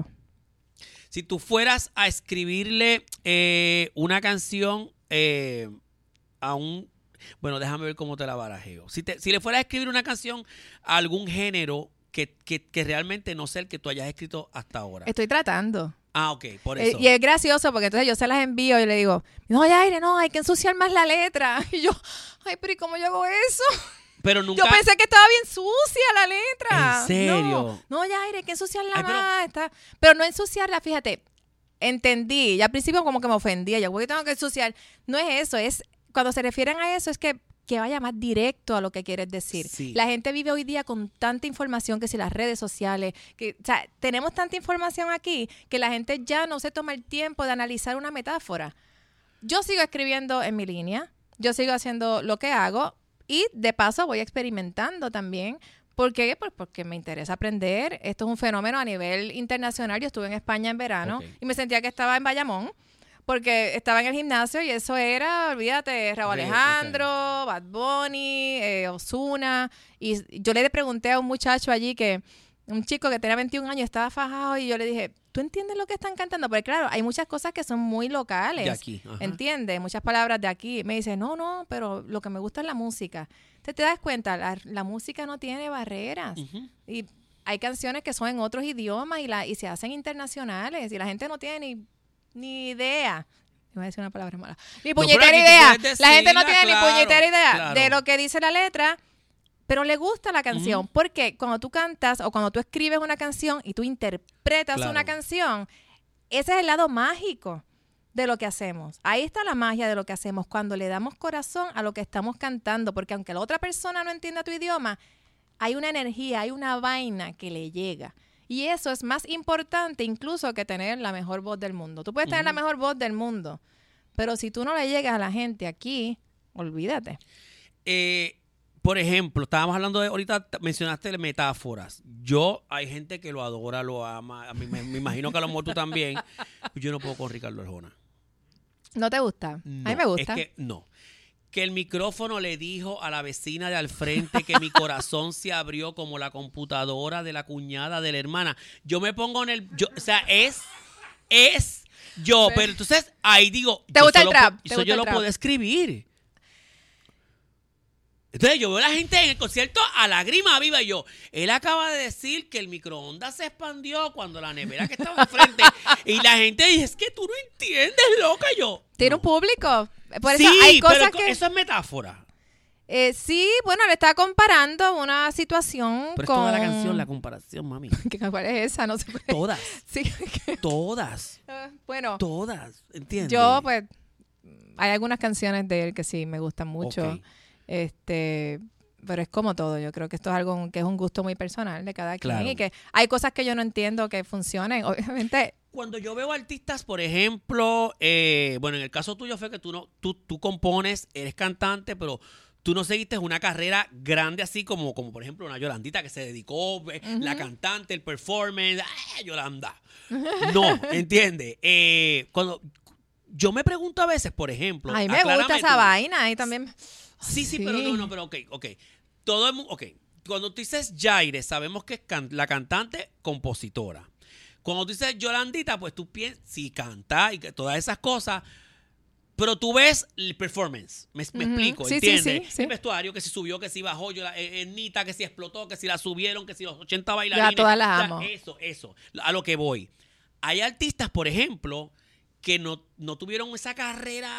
Si tú fueras a escribirle eh, una canción eh, a un... Bueno, déjame ver cómo te la barajeo. Si, te, si le fueras a escribir una canción a algún género que, que, que realmente no sea el que tú hayas escrito hasta ahora. Estoy tratando. Ah, ok, por Eh, eso. y es gracioso porque entonces yo se las envío y le digo, no, Yaire, no, hay que ensuciar más la letra. Y yo, ay, pero ¿y cómo yo hago eso? Pero nunca... Yo pensé que estaba bien sucia la letra. ¿En serio? No, no Yaire, hay que ensuciarla Ay, pero- más. Está... Pero no ensuciarla, fíjate. Entendí. Y al principio como que me ofendía. Yo, ¿por qué tengo que ensuciar? No es eso. Es cuando se refieren a eso, es que, que vaya más directo a lo que quieres decir. Sí. La gente vive hoy día con tanta información que si las redes sociales, que, o sea, tenemos tanta información aquí que la gente ya no se toma el tiempo de analizar una metáfora. Yo sigo escribiendo en mi línea. Yo sigo haciendo lo que hago. Y de paso voy experimentando también. ¿Por qué? Pues porque me interesa aprender. Esto es un fenómeno a nivel internacional. Yo estuve en España en verano Ok. y me sentía que estaba en Bayamón porque estaba en el gimnasio y eso era, olvídate, Raúl Ok, Alejandro, Bad Bunny, eh, Ozuna. Y yo le pregunté a un muchacho allí que, un chico que tenía veintiún años, estaba fajado y yo le dije, ¿tú entiendes lo que están cantando? Porque claro, hay muchas cosas que son muy locales. De aquí, ajá. ¿Entiendes? Muchas palabras de aquí. Me dice, no, no, pero lo que me gusta es la música. Entonces te das cuenta, la, la música no tiene barreras. Ujú. Y hay canciones que son en otros idiomas y, la, y se hacen internacionales. Y la gente no tiene ni, ni idea. Iba a decir una palabra mala. Ni pero puñetera aquí tú idea. puedes La gente no decirla, tiene claro, ni puñetera idea claro. de lo que dice la letra. Pero le gusta la canción. Ujú. Porque cuando tú cantas o cuando tú escribes una canción y tú interpretas Claro. una canción, ese es el lado mágico de lo que hacemos. Ahí está la magia de lo que hacemos, cuando le damos corazón a lo que estamos cantando, porque aunque la otra persona no entienda tu idioma, hay una energía, hay una vaina que le llega. Y eso es más importante incluso que tener la mejor voz del mundo. Tú puedes tener la Ujú. mejor voz del mundo, pero si tú no le llegas a la gente aquí, olvídate. Eh, por ejemplo, estábamos hablando de, ahorita t- mencionaste metáforas. Yo, hay gente que lo adora, lo ama. A mí me, me imagino que a lo mejor tú también. Yo no puedo con Ricardo Arjona. ¿No te gusta? No, a mí me gusta. Es que no. Que el micrófono le dijo a la vecina de al frente que mi corazón se abrió como la computadora de la cuñada de la hermana. Yo me pongo en el... Yo, o sea, es... Es yo. Pero entonces, ahí digo... ¿Te yo gusta el solo trap? pu- ¿Te Eso gusta yo el lo trap? puedo escribir. Entonces yo veo a la gente en el concierto a lágrima viva y yo, él acaba de decir que el microondas se expandió cuando la nevera que estaba enfrente y la gente dice, es que tú no entiendes, loca, y yo. Tiene no. un público. Por eso Sí, hay cosas pero que... eso es metáfora. Eh, sí, bueno, le está comparando una situación Pero es con... toda la canción, la comparación, mami. ¿Qué- ¿Cuál es esa? No sé. Todas, Sí. todas, Ah, bueno, todas, ¿entiendes? yo pues hay algunas canciones de él que sí me gustan mucho. Ok. Este, pero es como todo. Yo creo que esto es algo que es un gusto muy personal de cada quien Claro. y que hay cosas que yo no entiendo que funcionen. Obviamente, Cuando yo veo artistas, por ejemplo, eh, bueno, en el caso tuyo fue que tú no, tú, tú compones, eres cantante, pero tú no seguiste una carrera grande así como, como por ejemplo, una Yolandita que se dedicó, eh, la cantante, el performance, ¡ah, Yolanda! No, ¿entiendes? Eh, cuando yo me pregunto a veces, por ejemplo, a mí me gusta aclárame esa tú. vaina y también... Sí, sí, pero no, no, pero ok, ok. Todo el mundo, ok. Cuando tú dices Yaire, sabemos que es can- la cantante, compositora. Cuando tú dices Yolandita, pues tú piensas, sí, canta y que todas esas cosas, pero tú ves el performance. Me, me Ujú. explico, Sí, sí, ¿entiendes? sí, sí. El vestuario, que si subió, que si bajó, yo la, eh, eh, Nita, que si explotó, que si la subieron, que si los ochenta bailarines. Yo a todas las O sea, amo. Eso, eso, a lo que voy. Hay artistas, por ejemplo, que no, no tuvieron esa carrera.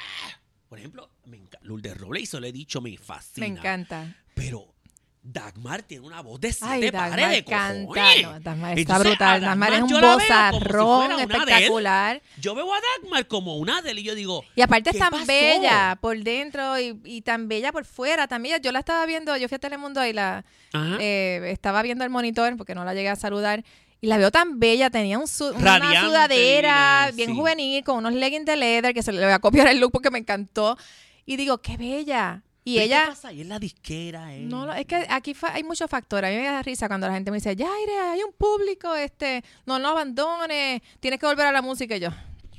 Por ejemplo, me encanta. Lourdes Robles, eso le he dicho, me fascina. Me encanta. Pero Dagmar tiene una voz de Ay, siete Dagmar pares de canta. cojones. No, Dagmar está Entonces, brutal. a Dagmar es un yo la veo como si vozarrón fuera una Adele. espectacular. Yo veo a Dagmar como una Adele y yo digo, Y aparte es ¿qué tan pasó? bella por dentro y, y tan bella por fuera. También yo la estaba viendo, yo fui a Telemundo y la Ajá. eh, estaba viendo el monitor porque no la llegué a saludar. Y la veo tan bella, tenía un su- una Radiante, sudadera divina, bien sí. juvenil, con unos leggings de leather, que se le voy a copiar el look porque me encantó. Y digo, qué bella. Y ¿Pero ella... ¿Qué pasa? Y es la disquera, eh. No, no, es que aquí fa- hay muchos factores. A mí me da risa cuando la gente me dice, Yaire, hay un público, este, no, no abandones, tienes que volver a la música. Y yo,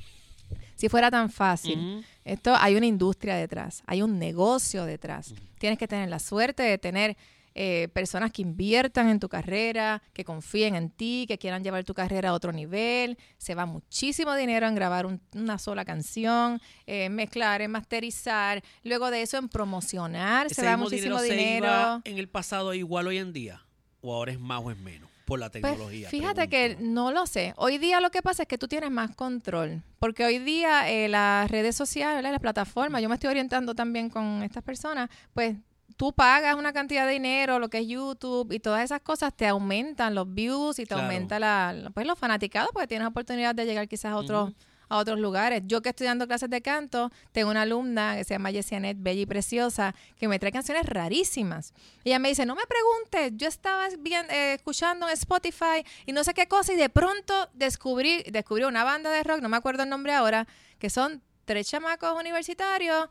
si fuera tan fácil. Ujú. Esto hay una industria detrás, hay un negocio detrás. Tienes que tener la suerte de tener eh, personas que inviertan en tu carrera, que confíen en ti, que quieran llevar tu carrera a otro nivel. Se va muchísimo dinero en grabar un- una sola canción, eh, mezclar, en masterizar. Luego de eso en promocionar, ¿Ese se va mismo muchísimo dinero, dinero. se iba en el pasado igual hoy en día? ¿O ahora es más o es menos? Por la Pues, tecnología. fíjate pregunto. que no lo sé. Hoy día lo que pasa es que tú tienes más control. Porque hoy día eh, las redes sociales, las plataformas, yo me estoy orientando también con estas personas, pues tú pagas una cantidad de dinero, lo que es YouTube y todas esas cosas, te aumentan los views y te Claro. aumenta la, pues los fanaticados porque tienes oportunidad de llegar quizás a otros, Ujú. a otros lugares. Yo que estoy dando clases de canto, tengo una alumna que se llama Yesianet, bella y preciosa, que me trae canciones rarísimas. Ella me dice, no me preguntes, yo estaba bien, eh, escuchando en Spotify y no sé qué cosa y de pronto descubrí, descubrí una banda de rock, no me acuerdo el nombre ahora, que son tres chamacos universitarios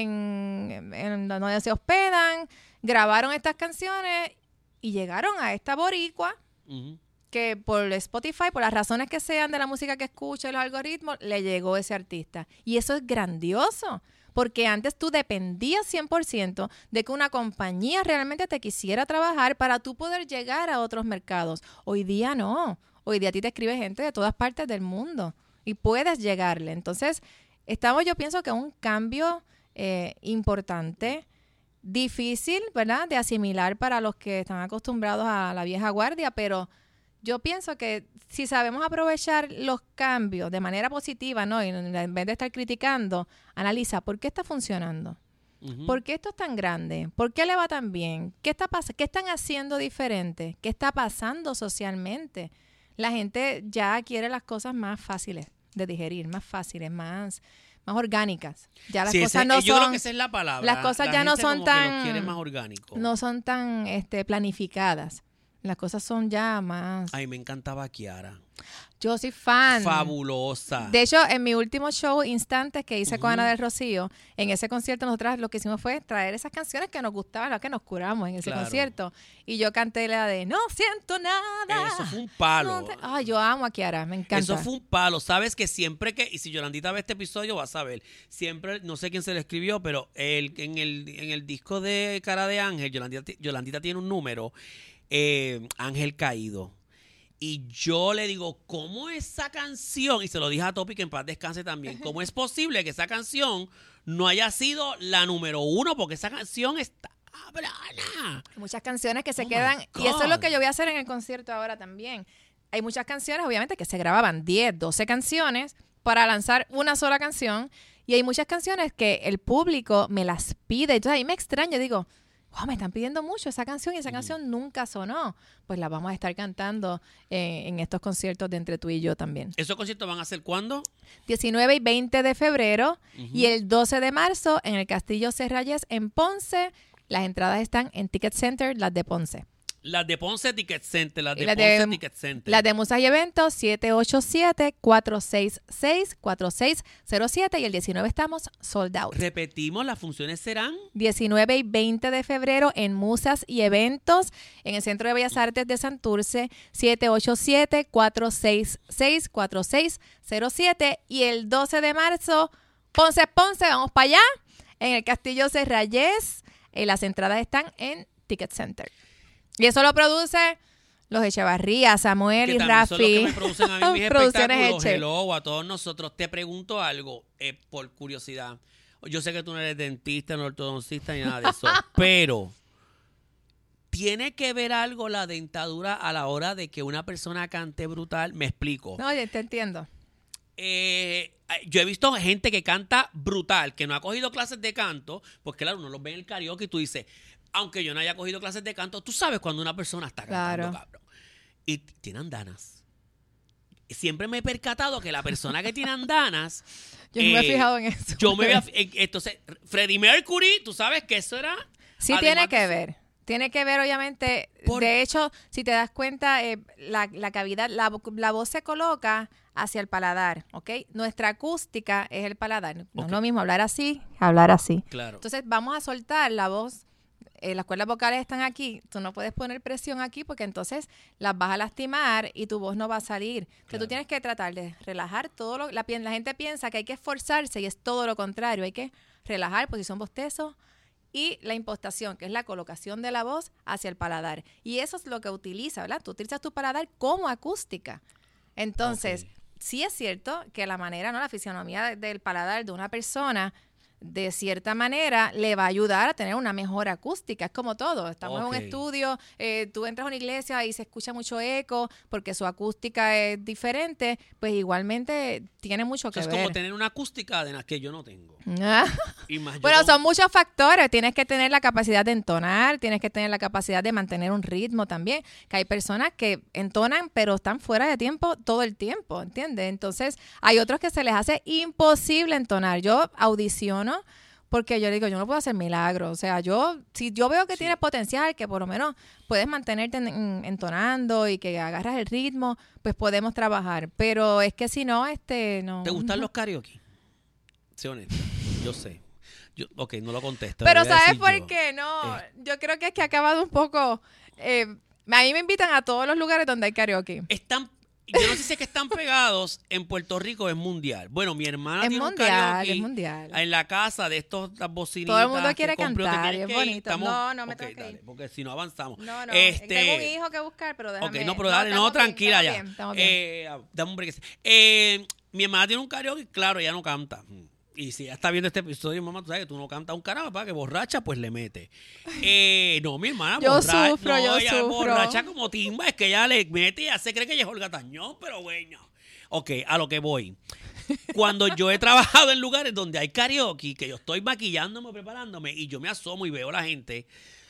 en, en donde se hospedan, grabaron estas canciones y llegaron a esta boricua Ujú. que por Spotify, por las razones que sean de la música que escucha y los algoritmos, le llegó ese artista. Y eso es grandioso, porque antes tú dependías cien por ciento de que una compañía realmente te quisiera trabajar para tú poder llegar a otros mercados. Hoy día no. Hoy día a ti te escribe gente de todas partes del mundo y puedes llegarle. Entonces, estamos, yo pienso que un cambio eh, importante, difícil, ¿verdad?, de asimilar para los que están acostumbrados a la vieja guardia, pero yo pienso que si sabemos aprovechar los cambios de manera positiva, ¿no? Y en vez de estar criticando, analiza por qué está funcionando. Ujú. ¿Por qué esto es tan grande? ¿Por qué le va tan bien? ¿Qué está pas- ¿Qué están haciendo diferente? ¿Qué está pasando socialmente? La gente ya quiere las cosas más fáciles de digerir, más fáciles, más, más orgánicas. Ya las Sí, cosas ese- no yo creo son que esa es la palabra. las cosas La ya no gente son como que lo tan- quiere más orgánico. no son tan este, planificadas. Las cosas son ya más. Ay, me encantaba Kiara. Yo soy fan. Fabulosa. De hecho, en mi último show, Instantes, que hice con Ujú. Ana del Rocío, en ese concierto nosotras lo que hicimos fue traer esas canciones que nos gustaban, las que nos curamos en ese Claro. concierto. Y yo canté la de No siento nada. Eso fue un palo. No te- Ay, yo amo a Kiara, me encanta. Eso fue un palo. Sabes que siempre que, y si Yolandita ve este episodio, va a saber. Siempre, no sé quién se lo escribió, pero el, en, el, en el disco de Cara de Ángel, Yolandita, ti- Yolandita tiene un número, eh, Ángel Caído. Y yo le digo, ¿cómo esa canción? Y se lo dije a Topi, que en paz descanse también. ¿Cómo es posible que esa canción no haya sido la número uno? Porque esa canción está cabrona. Muchas canciones que se Oh my quedan. Y eso es lo God. que yo voy a hacer en el concierto ahora también. Hay muchas canciones, obviamente, que se grababan diez, doce canciones para lanzar una sola canción. Y hay muchas canciones que el público me las pide. Entonces ahí me extraño, digo, wow, me están pidiendo mucho esa canción y esa canción nunca sonó. Pues la vamos a estar cantando eh, en estos conciertos de Entre Tú y Yo también. ¿Esos conciertos van a ser cuándo? diecinueve y veinte de febrero Ujú. y el doce de marzo en el Castillo Serrayes en Ponce. Las entradas están en Ticket Center, las de Ponce. Las de Ponce Ticket Center, las Y de las Ponce de- Ticket Center. Las de Musas y Eventos, siete ocho siete, cuatro seis seis, cuatro seis cero siete y el diecinueve estamos sold out. Repetimos, las funciones serán diecinueve y veinte de febrero en Musas y Eventos en el Centro de Bellas Artes de Santurce, siete ocho siete, cuatro seis seis, cuatro seis cero siete y el doce de marzo, Ponce, Ponce, vamos para allá, en el Castillo Serrayes. Eh, las entradas están en Ticket Center. Y eso lo produce los Echevarría, Samuel que y también son los que Rafi. me producen a mí mis Producciones espectáculos. Eche. Hello, a todos nosotros. Te pregunto algo, eh, por curiosidad. Yo sé que tú no eres dentista, no ortodoncista, ni nada de eso, pero ¿tiene que ver algo la dentadura a la hora de que una persona cante brutal? Me explico. No, oye, te entiendo. Eh, yo he visto gente que canta brutal, que no ha cogido clases de canto, porque claro, uno los ve en el karaoke y tú dices, aunque yo no haya cogido clases de canto, tú sabes cuando una persona está cantando, Claro. cabrón. Y tiene andanas. Siempre me he percatado que la persona que tiene andanas... Yo no me he eh, fijado en eso. Yo me había... eh, Entonces, Freddie Mercury, tú sabes que eso era... Sí además tiene de que eso- ver. Tiene que ver, obviamente. Por- De hecho, si te das cuenta, eh, la, la cavidad, la, vo- la voz se coloca hacia el paladar, ¿ok? Nuestra acústica es el paladar. No Ok. es lo mismo hablar así, hablar así. Claro. Entonces, vamos a soltar la voz. Eh, las cuerdas vocales están aquí. Tú no puedes poner presión aquí porque entonces las vas a lastimar y tu voz no va a salir. Entonces, Claro. tú tienes que tratar de relajar todo lo... La, pi- la gente piensa que hay que esforzarse y es todo lo contrario. Hay que relajar, posición bostezo, y la impostación, que es la colocación de la voz hacia el paladar. Y eso es lo que utiliza, ¿verdad? Tú utilizas tu paladar como acústica. Entonces, Ok. sí es cierto que la manera, ¿no? La fisionomía de- del paladar de una persona, de cierta manera, le va a ayudar a tener una mejor acústica. Es como todo. Estamos en Ok. un estudio, eh, tú entras a una iglesia y se escucha mucho eco porque su acústica es diferente, pues igualmente tiene mucho O que sea, es ver. como tener una acústica de las que yo no tengo. Ah. Y más yo Bueno, con- son muchos factores. Tienes que tener la capacidad de entonar, tienes que tener la capacidad de mantener un ritmo también. Que hay personas que entonan, pero están fuera de tiempo todo el tiempo, ¿entiendes? Entonces, hay otros que se les hace imposible entonar. Yo audiciono porque yo digo, yo no puedo hacer milagros. O sea, yo, si yo veo que Sí. tienes potencial, que por lo menos puedes mantenerte en- en- entonando y que agarras el ritmo, pues podemos trabajar. Pero es que si no, este, no. ¿Te gustan no. los karaoke? Sé honesta. Yo sé. Yo, ok, no lo contesto. Pero lo voy a ¿sabes decir por yo. qué? No, Eh. yo creo que es que ha acabado un poco... Eh, a mí me invitan a todos los lugares donde hay karaoke. Están, yo no sé si es que están pegados en Puerto Rico, es mundial. Bueno, mi hermana Es tiene mundial, un karaoke es mundial. en la casa de estos las bocinitas. Todo el mundo que quiere compró. ¿Te cantar, tienes y es que ir? bonito. Estamos- No, no me Ok, tengo que dale, ir. porque si no avanzamos. No, no, Este, tengo un hijo que buscar, pero déjame... Ok, no, pero dale, no, estamos bien, tranquila estamos ya. bien, estamos bien. Eh, dame un break. Eh, mi hermana tiene un karaoke, claro, ella no canta. Y si ella está viendo este episodio, mamá, tú sabes que tú no cantas un carajo, para que borracha, pues le mete. Eh, no, mi hermana Yo borracha. sufro, no, yo ella sufro. borracha como timba, es que ella le mete y ella se cree que ella es Olga Tañón, pero bueno. Ok, a lo que voy. Cuando yo he trabajado en lugares donde hay karaoke, que yo estoy maquillándome, preparándome, y yo me asomo y veo a la gente,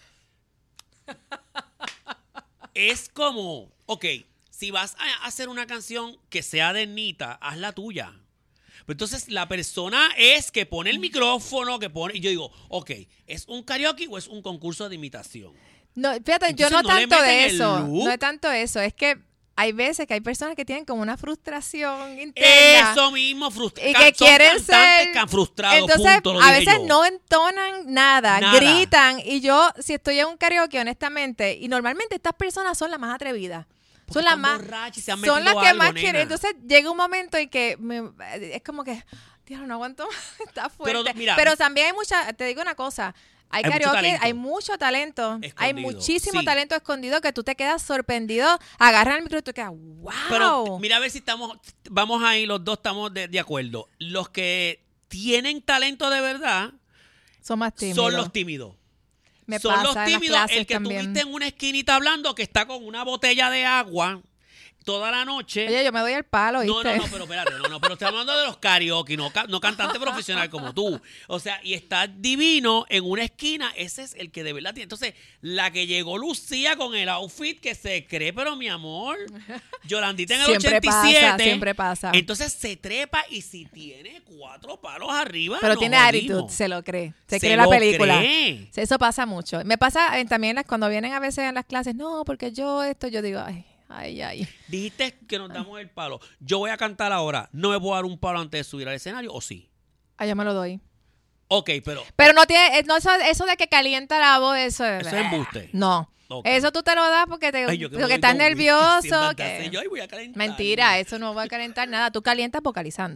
es como, ok, si vas a hacer una canción que sea de Nita, haz la tuya. Pero entonces la persona es que pone el micrófono, que pone, y yo digo, ok, ¿es un karaoke o es un concurso de imitación? No, fíjate, yo Entonces, no ¿no le tanto meten de el eso. look? No es tanto eso. Es que hay veces que hay personas que tienen como una frustración interna. Eso mismo, frustra- Y can- que son quieren cantantes ser... can- frustrados, Entonces, punto, lo a dije veces yo. no entonan nada, Nada. gritan. Y yo, si estoy en un karaoke, honestamente, y normalmente estas personas son las más atrevidas. Porque Son las están más... borrachas y se han Son las metido que algo, más nena. quieren. Entonces, llega un momento en que me- es como que... Dios, no aguanto más, está Pero, fuerte. mira, Pero también hay mucha... Te digo una cosa... Hay, Hay mucho karaoke, talento. hay mucho talento, hay Escondido, muchísimo sí. talento escondido que tú te quedas sorprendido, agarran el micro y tú quedas, wow. Pero mira a ver si estamos, vamos ahí, los dos estamos de, de acuerdo. Los que tienen talento de verdad son más tímidos. son los tímidos. Me son pasa los en las tímidos, clases el que también. tuviste en una esquinita hablando que está con una botella de agua toda la noche. Oye, yo me doy el palo, No, ¿viste? no, no, pero espérate, no, no, pero estoy hablando de los karaoke, no, ca- no cantante profesional como tú. O sea, y está divino en una esquina, ese es el que de verdad tiene. Entonces, la que llegó Lucía con el outfit que se cree, pero mi amor, Yolandita en el Siempre ochenta y siete. pasa, siempre pasa. Entonces se trepa y si tiene cuatro palos arriba, Pero nos tiene jodimos. actitud, se lo cree. Se, Se cree la lo película. cree. Sí, eso pasa mucho. Me pasa eh, también las- cuando vienen a veces en las clases, no, porque yo esto, yo digo, ay, ay, ay. Dijiste que nos damos el palo. Yo voy a cantar ahora. ¿No me puedo dar un palo antes de subir al escenario o sí? Ay, yo me lo doy. Ok, pero Pero no tiene, eh, no, eso, eso de que calienta la voz, eso es... Eso es embuste. No. Ok. Eso tú te lo das porque, te, Ay, yo que me porque voy estás con whisky, nervioso. siempre que- así, yo, ay, voy a calentar. Mentira, eso no va a calentar nada. Tú calientas vocalizando.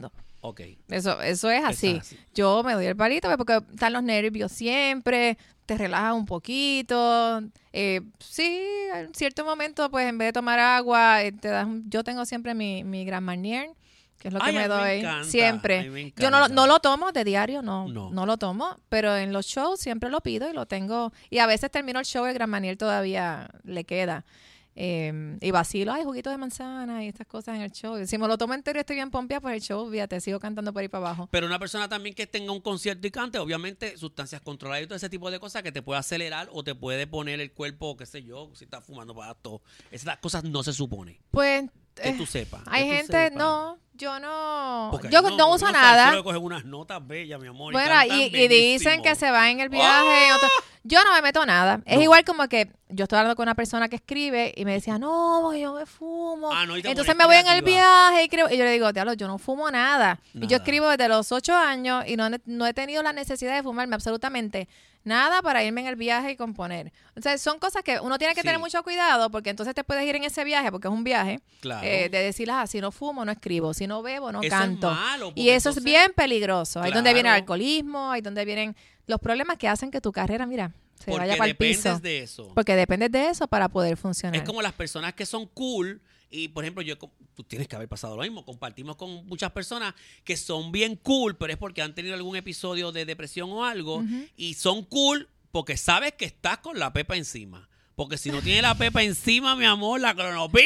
Ok. Eso, eso es así. Eso es así. Yo me doy el palito pues, porque están los nervios siempre, te relajas un poquito. Eh, sí, en cierto momento, pues en vez de tomar agua, eh, te das un- yo tengo siempre mi, mi Gran Marnier, que es lo que Ay, me a mí me doy encanta, a siempre. mí me Yo no, lo- encanta. no lo tomo de diario, no, No. no lo tomo, pero en los shows siempre lo pido y lo tengo. Y a veces termino el show, el Gran Marnier todavía le queda. Eh, y vacilo, ay, juguito de manzana y estas cosas en el show. Y si me lo tomo entero y estoy bien pompeada, pues el show, fíjate, sigo cantando por ahí para abajo. Pero una persona también que tenga un concierto y cante, obviamente sustancias controladas y todo ese tipo de cosas que te puede acelerar o te puede poner el cuerpo, qué sé yo, si estás fumando para todo. Esas cosas no se supone. Pues Que eh, tú sepas. hay que tú gente, sepas. no, yo no, Porque yo ahí no, uso uno nada. solo coge unas notas bellas, mi amor. Bueno, cantan y, y dicen bellísimo. que se va en el viaje. otro- Yo no me meto nada. Es No. igual como que yo estoy hablando con una persona que escribe y me decía, no, yo me fumo. Ah, no, y te Entonces pones me voy en el creativa. viaje y, creo, y yo le digo, diablo, yo no fumo nada. Y Nada. yo escribo desde los ocho años y no, no he tenido la necesidad de fumarme absolutamente nada para irme en el viaje y componer. O sea, son cosas que uno tiene que Sí. tener mucho cuidado porque entonces te puedes ir en ese viaje, porque es un viaje, Claro. eh, de decir, ah, si no fumo, no escribo, si no bebo, no Eso es canto. malo, y porque eso es entonces- bien peligroso. Ahí es donde viene el Claro. alcoholismo, ahí es donde vienen los problemas que hacen que tu carrera, mira, se Porque vaya para el dependes piso. de eso. Porque dependes de eso para poder funcionar. Es como las personas que son cool y, por ejemplo, yo, tú tienes que haber pasado lo mismo. Compartimos con muchas personas que son bien cool, pero es porque han tenido algún episodio de depresión o algo y son cool porque sabes que estás con la pepa encima. Porque si no tiene la pepa encima, mi amor, la clonopin,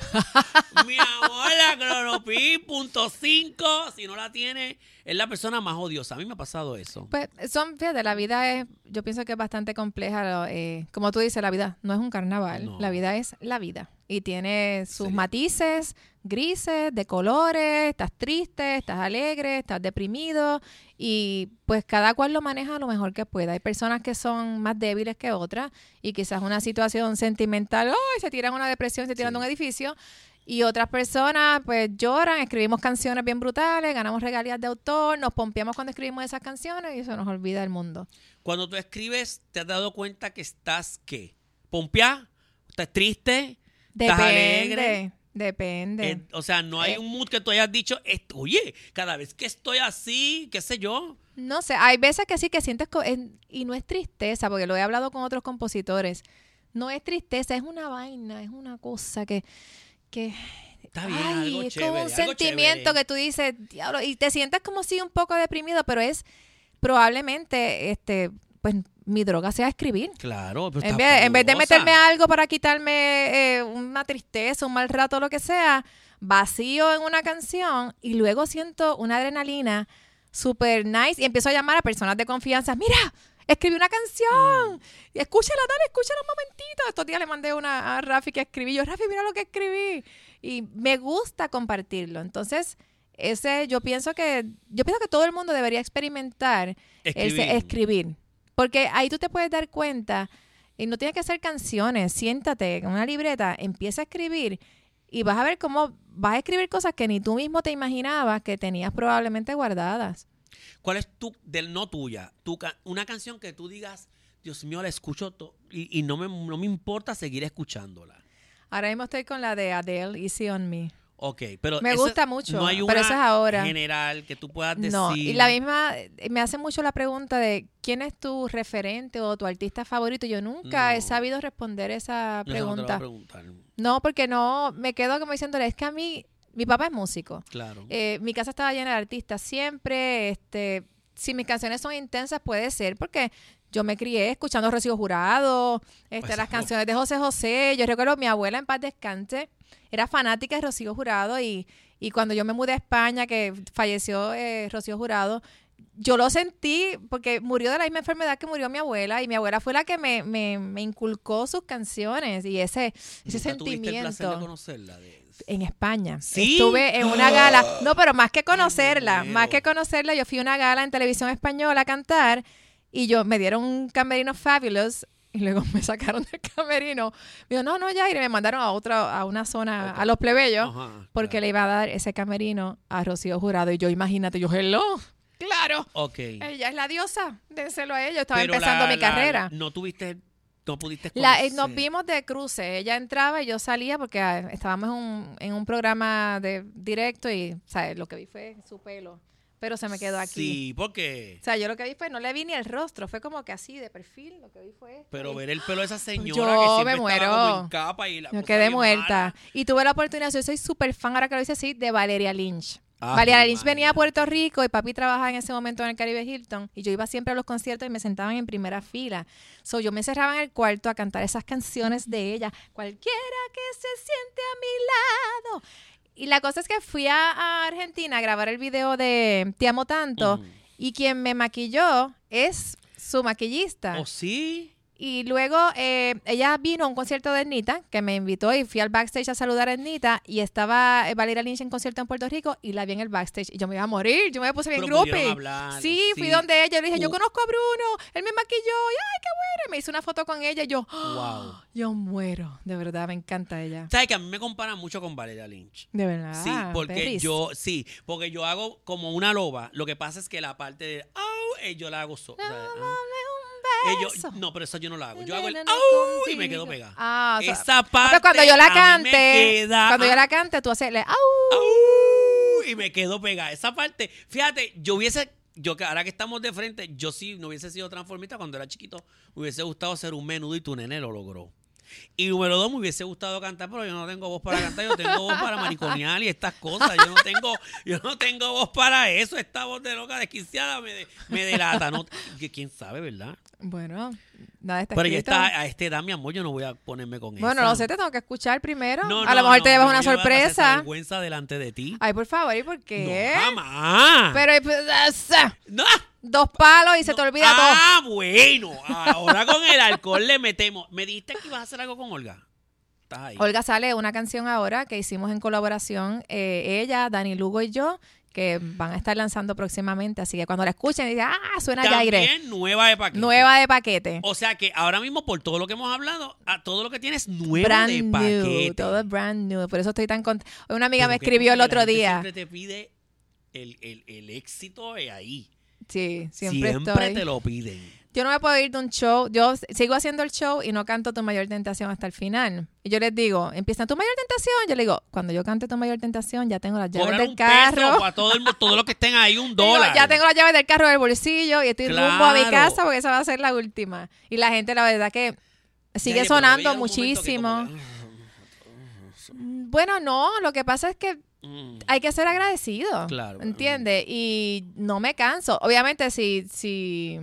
mi amor, la clonopin punto cinco, si no la tiene, es la persona más odiosa. A mí me ha pasado eso. Pues son, fíjate, la vida es, yo pienso que es bastante compleja. lo- eh, como tú dices, la vida no es un carnaval. No. La vida es la vida. Y tiene sus Sí. matices grises, de colores. Estás triste, estás alegre, estás deprimido. Y pues cada cual lo maneja lo mejor que pueda. Hay personas que son más débiles que otras. Y quizás una situación sentimental, ¡ay! Se tiran a una depresión, se tiran de Sí. un edificio. Y otras personas, pues, lloran, escribimos canciones bien brutales, ganamos regalías de autor, nos pompeamos cuando escribimos esas canciones y eso nos olvida el mundo. Cuando tú escribes, ¿te has dado cuenta que estás, qué? ¿Pompeada? ¿Estás triste? ¿Estás alegre? Depende, depende. Eh, o sea, no hay Eh. un mood que tú hayas dicho, "Est- oye, cada vez que estoy así, qué sé yo. No sé, hay veces que sí que sientes, co- en- y no es tristeza, porque lo he hablado con otros compositores, no es tristeza, es una vaina, es una cosa que... que Está bien, ay, algo es chévere, como un algo sentimiento chévere. que tú dices, diablo, y te sientes como si un poco deprimido, pero es probablemente, este, pues mi droga sea escribir. Claro, pero En está vez, en vez de fabulosa. meterme algo para quitarme eh, una tristeza, un mal rato, lo que sea, vacío en una canción y luego siento una adrenalina super nice y empiezo a llamar a personas de confianza. Mira, escribí una canción. Y escúchala, dale, escúchala un momentito. Estos días le mandé una a Rafi que escribí. Yo, Rafi, mira lo que escribí. Y me gusta compartirlo. Entonces, ese, yo pienso que, yo pienso que todo el mundo debería experimentar Escribir. ese escribir. Porque ahí tú te puedes dar cuenta, y no tienes que hacer canciones, siéntate con una libreta, empieza a escribir y vas a ver cómo vas a escribir cosas que ni tú mismo te imaginabas que tenías probablemente guardadas. ¿Cuál es tu, del no tuya? Tu ca- una canción que tú digas, Dios mío, la escucho to- y, y no, me, no me importa seguir escuchándola. Ahora mismo estoy con la de Adele, Easy on Me. Ok, pero Me esa- gusta mucho, no hay una pero esa es ahora. general que tú puedas decir. No, y la misma, me hace mucho la pregunta de quién es tu referente o tu artista favorito. Yo nunca he No. sabido responder esa Esa no te la voy pregunta. a preguntar. No, porque no, me quedo como diciéndole, es que a mí, mi papá es músico. Claro. Eh, mi casa estaba llena de artistas siempre. Este, si mis canciones son intensas, puede ser, porque yo me crié escuchando a Rocío Jurado, este, Pues, las no. canciones de José José. Yo recuerdo mi abuela en paz descanse, era fanática de Rocío Jurado y, y cuando yo me mudé a España, que falleció eh, Rocío Jurado, yo lo sentí porque murió de la misma enfermedad que murió mi abuela y mi abuela fue la que me, me, me inculcó sus canciones y ese, ese ¿Nunca tuviste el placer de sentimiento. conocerla? De- En España. ¿Sí? Estuve en una gala. No, pero más que conocerla, muero. más que conocerla, yo fui a una gala en televisión española a cantar y yo me dieron un camerino fabulous y luego me sacaron del camerino. Me dijo, no, no, ya, y me mandaron a otra, a una zona, Otra. a los plebeyos, Ajá, porque claro. le iba a dar ese camerino a Rocío Jurado. Y yo, imagínate, yo, hello, claro, Ok. ella es la diosa, dénselo a ella. Yo estaba Pero empezando la- mi la- carrera. no tuviste, no pudiste La, conocer. eh, nos vimos de cruce. Ella entraba y yo salía porque ah, estábamos en un, en un programa de directo y, ¿sabes? Lo que vi fue su pelo pero se me quedó aquí. Sí, porque... O sea, yo lo que vi fue, no le vi ni el rostro, fue como que así, de perfil, lo que vi fue esto. Pero Y- ver el pelo de esa señora Yo que siempre me estaba muero. como en capa y la Yo cosa quedé bien muerta. mala. Y tuve la oportunidad, yo soy súper fan, ahora que lo dice así, de Valeria Lynch. Ah, Valeria pues, Lynch venía a imagínate. Puerto Rico y papi trabajaba en ese momento en el Caribe Hilton y yo iba siempre a los conciertos y me sentaban en primera fila. So, yo me cerraba en el cuarto a cantar esas canciones de ella. Cualquiera que se siente a mi lado. Y la cosa es que fui a, a Argentina a grabar el video de Te amo tanto Ujú. y quien me maquilló es su maquillista. ¿O sí? Y luego eh, ella vino a un concierto de Ernita, que me invitó y fui al backstage a saludar a Ernita y estaba eh, Valeria Lynch en concierto en Puerto Rico y la vi en el backstage y yo me iba a morir, yo me puse bien Pero pudieron groupie. hablar, Sí, fui sí. donde ella, yo le dije, yo Uh. conozco a Bruno, él me maquilló y ay, qué bueno, y me hizo una foto con ella y yo, Wow. yo muero, de verdad, me encanta ella. ¿Sabes que a mí me comparan mucho con Valeria Lynch? De verdad. Sí, porque Perris. yo, sí, porque yo hago como una loba. Lo que pasa es que la parte de oh, eh, yo la hago so, o sea, Dame ah. un Eh, yo- beso. no, pero eso yo no la hago. Yo hago el Nena, au y me contigo. quedo pegada. Ah, o sea, Esa ah, parte pero cuando yo la a mí me cante, queda, cuando yo ah, la cante, tú haces, au. au, y me quedo pegada. Esa parte, fíjate, yo hubiese, yo que ahora que estamos de frente, yo sí no hubiese sido transformista cuando era chiquito, me hubiese gustado hacer un menudo y tu nene lo logró. Y número dos, me hubiese gustado cantar, pero yo no tengo voz para cantar, yo tengo voz para mariconear y estas cosas. Yo no tengo, yo no tengo voz para eso. Esta voz de loca desquiciada me, de- me delata. No, que quién sabe, ¿verdad? Bueno, nada está Pero ya escrito. está, a esta edad, mi amor, yo no voy a ponerme con eso. Bueno, no sé, te tengo que escuchar primero. No, a lo no, mejor no, te llevas no, una yo no voy a pasar esa sorpresa. vergüenza delante de ti. Ay, por favor, ¿y por qué? No, jamás. Pero pues, ah, No. dos palos y se te olvida todo. Ah, bueno. Ahora con el alcohol le metemos. ¿Me dijiste que ibas a hacer algo con Olga? Estás ahí. Olga sale una canción ahora que hicimos en colaboración, eh, ella, Dani Lugo y yo, que van a estar lanzando próximamente. Así que cuando la escuchen, digan, ah, suena Yaire. También nueva de paquete. Nueva de paquete. O sea que ahora mismo, por todo lo que hemos hablado, a todo lo que tienes nuevo Brand de new, paquete. todo brand new. Por eso estoy tan contenta. Una amiga Pero me qué escribió el cosa que la otro gente día. Siempre te pide el, el, el éxito es ahí. Sí, siempre, Siempre, estoy. te lo piden. Yo no me puedo ir de un show. Yo s- sigo haciendo el show y no canto Tu Mayor Tentación hasta el final. Y yo les digo, empiezan Tu Mayor Tentación. Yo les digo, cuando yo cante Tu Mayor Tentación, ya tengo las llaves Cobrar del un carro. peso a todo el mundo, todo lo que estén ahí, un Digo, dólar. ya tengo las llaves del carro en el bolsillo y estoy rumbo a mi Claro. casa porque esa va a ser la última. Y la gente, la verdad que sigue Ya, ya, pero debe sonando llegar un momento que muchísimo. como que, Mm, Bueno, no, lo que pasa es que mm, hay que ser agradecido. Claro. ¿Entiendes? Y no me canso. Obviamente, si, si,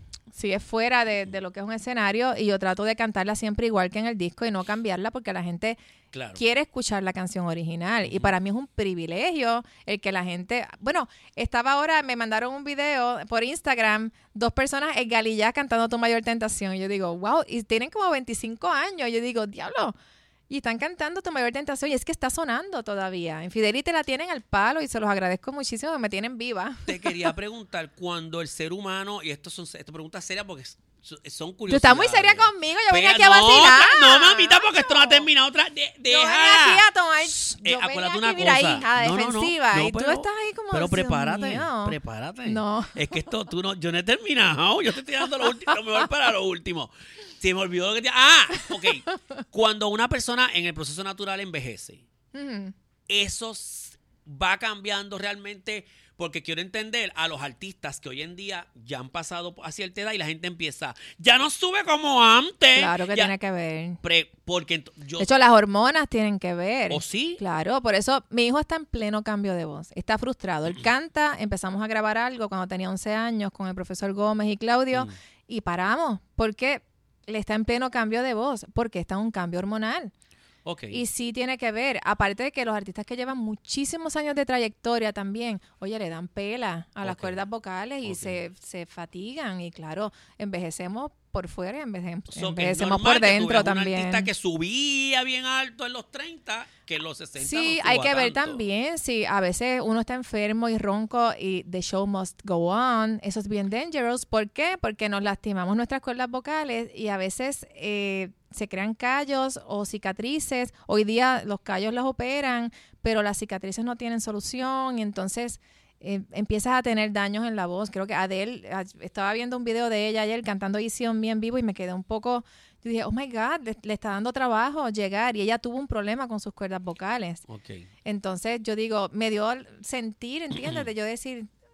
si es fuera de, de lo que es un escenario, y yo trato de cantarla siempre igual que en el disco y no cambiarla porque la gente claro. quiere escuchar la canción original. Y para mí es un privilegio el que la gente... Bueno, estaba ahora, me mandaron un video por Instagram, dos personas en Galillá cantando Tu Mayor Tentación. Y yo digo, wow, y tienen como veinticinco años. Yo digo, diablo. Y están cantando Tu Mayor Tentación y es que está sonando todavía. En Fidelity la tienen al palo y se los agradezco muchísimo que me tienen viva. Te quería preguntar, cuando el ser humano, y esto son estas preguntas serias porque s- son Tú curiosidades. estás muy seria conmigo, yo vine Pega- aquí a no, vacilar. No, mamita, porque esto no ha terminado otra. De, Yo venía déjala. aquí a tomar... Eh, Yo venía acuérdate aquí, una mira, cosa. ahí, a No, no, no, defensiva. no, y tú pero- estás ahí como... Pero Dios prepárate, mío. prepárate. No. Es que esto, tú no, yo no he terminado. Yo te estoy dando lo, último, lo mejor para lo último. Se me olvidó lo que te... Ah, ok. Cuando una persona en el proceso natural envejece, Ujú. eso s- va cambiando realmente, porque quiero entender a los artistas que hoy en día ya han pasado a cierta edad y la gente empieza, ya no sube como antes. Claro que Ya- tiene que ver. Pre- porque ent- yo... De hecho, las hormonas tienen que ver. ¿O sí? Claro, por eso mi hijo está en pleno cambio de voz. Está frustrado. Él canta, empezamos a grabar algo cuando tenía once años con el profesor Gómez y Claudio Mm. y paramos. porque le está en pleno cambio de voz? Porque está en un cambio hormonal. Ok. Y sí tiene que ver, aparte de que los artistas que llevan muchísimos años de trayectoria también, oye, le dan pela a las Ok. cuerdas vocales y Ok. se, se fatigan. Y claro, envejecemos por fuera y enveje- So, que es envejecemos normal por que tú dentro veas un también. artista que subía bien alto en los treinta, que en los sesenta Sí, no hay suba que ver tanto. también si a veces uno está enfermo y ronco y the show must go on. Eso es bien dangerous. ¿Por qué? Porque nos lastimamos nuestras cuerdas vocales y a veces eh, se crean callos o cicatrices. Hoy día los callos los operan, pero las cicatrices no tienen solución y entonces eh, empiezas a tener daños en la voz. Creo que Adele, ah, estaba viendo un video de ella ayer cantando Easy on Me en vivo y me quedé un poco... Yo dije, oh my God, le, le está dando trabajo llegar y ella tuvo un problema con sus cuerdas vocales. Ok. Entonces yo digo, me dio al sentir, ¿entiendes? De yo decir,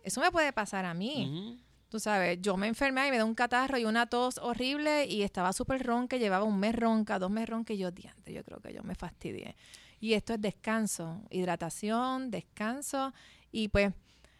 eso me puede pasar a mí. Ujú. Tú sabes, yo me enfermé y me dio un catarro y una tos horrible y estaba súper ronca, llevaba un mes ronca, dos meses ronca y yo, diante, yo creo que yo me fastidié. Y esto es descanso, hidratación, descanso y pues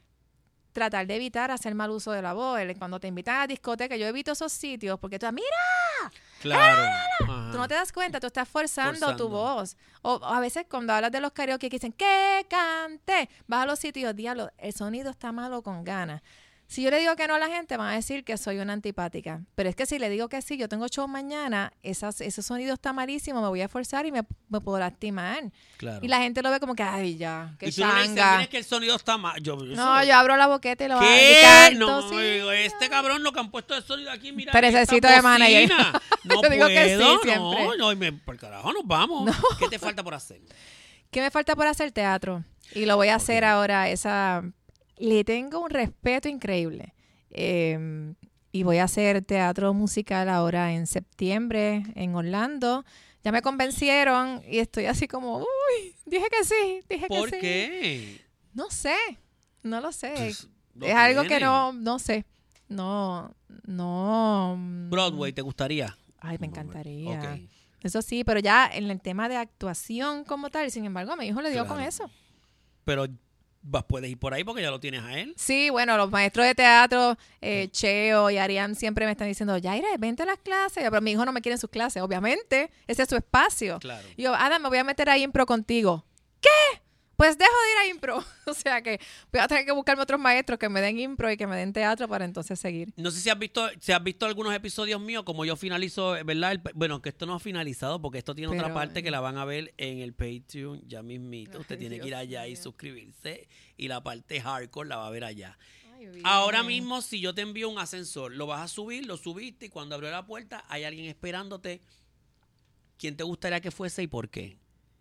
tratar de evitar hacer mal uso de la voz. El- Cuando te invitan a discoteca, yo evito esos sitios porque tú, mira, Claro. Ajá. tú no te das cuenta, tú estás forzando, Forzando. tu voz. O, o a veces cuando hablas de los karaoke que dicen, que cante, vas a los sitios, diablo, el sonido está malo con ganas. Si yo le digo que no a la gente, van a decir que soy una antipática. Pero es que si le digo que sí, yo tengo show mañana, esas, ese sonido está malísimo, me voy a esforzar y me, me puedo lastimar. Claro. Y la gente lo ve como que, ay, ya, qué Y tú no le dices, changa. mira que el sonido está mal. Yo, No, yo abro la boqueta y lo ¿Qué? y canto, No, sí. digo, este cabrón lo que han puesto de sonido aquí, mira. Pero esta necesito de manager. bocina. No Yo digo puedo, que sí, siempre. no, no, y me, por carajo nos vamos. ¿Qué te falta por hacer? ¿Qué me falta por hacer? Teatro. Y lo voy a hacer Ok. ahora. Esa le tengo un respeto increíble. Eh, y voy a hacer teatro musical ahora en septiembre en Orlando. Ya me convencieron y estoy así como, uy, dije que sí, dije ¿Por que sí. qué? No sé, no lo sé. Pues, lo es algo que tienen. no, no sé. No, no. mm, Broadway, ¿te gustaría? Ay, me encantaría. Ok. Eso sí, pero ya en el tema de actuación como tal, sin embargo, a mi hijo le dio con Claro. eso. Pero vas, puedes ir por ahí porque ya lo tienes a él. Sí, bueno, los maestros de teatro, eh, Cheo y Arián siempre me están diciendo, Yaire, vente a las clases. Pero mi hijo no me quiere en sus clases, obviamente. Ese es su espacio. Claro. Y yo, Adam, me voy a meter a impro contigo. ¿Qué? Pues dejo de ir a impro. O sea que voy a tener que buscarme otros maestros que me den impro y que me den teatro para entonces seguir. No sé si has visto, si has visto algunos episodios míos, como yo finalizo, ¿verdad? El- bueno, que esto no ha finalizado porque esto tiene otra Pero, parte que la van a ver en el Patreon ya mismito. Usted Ay, tiene que ir Dios allá y mío. suscribirse y la parte hardcore la va a ver allá. Ay, bien. Ahora mismo, si yo te envío un ascensor, lo vas a subir, lo subiste y cuando abrió la puerta hay alguien esperándote. ¿Quién te gustaría que fuese y por qué?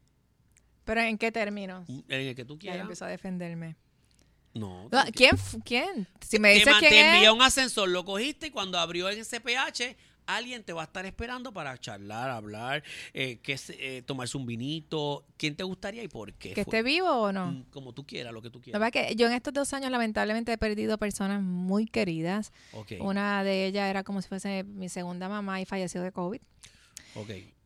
¿Pero en qué términos? En el que tú Ya quieras. empezó a defenderme. No. No, tú- ¿Quién? f- ¿Quién? Si me te, dices ma- te quién envía es. un ascensor, lo cogiste y cuando abrió en ese P H, alguien te va a estar esperando para charlar, hablar, eh, que se- eh, tomarse un vinito. ¿Quién te gustaría y por qué? ¿Que fue? esté vivo o no? Mm, Como tú quieras, lo que tú La quieras. verdad que yo en estos dos años lamentablemente he perdido personas muy queridas. Ok, Una de ellas era como si fuese mi segunda mamá y falleció de COVID. ok.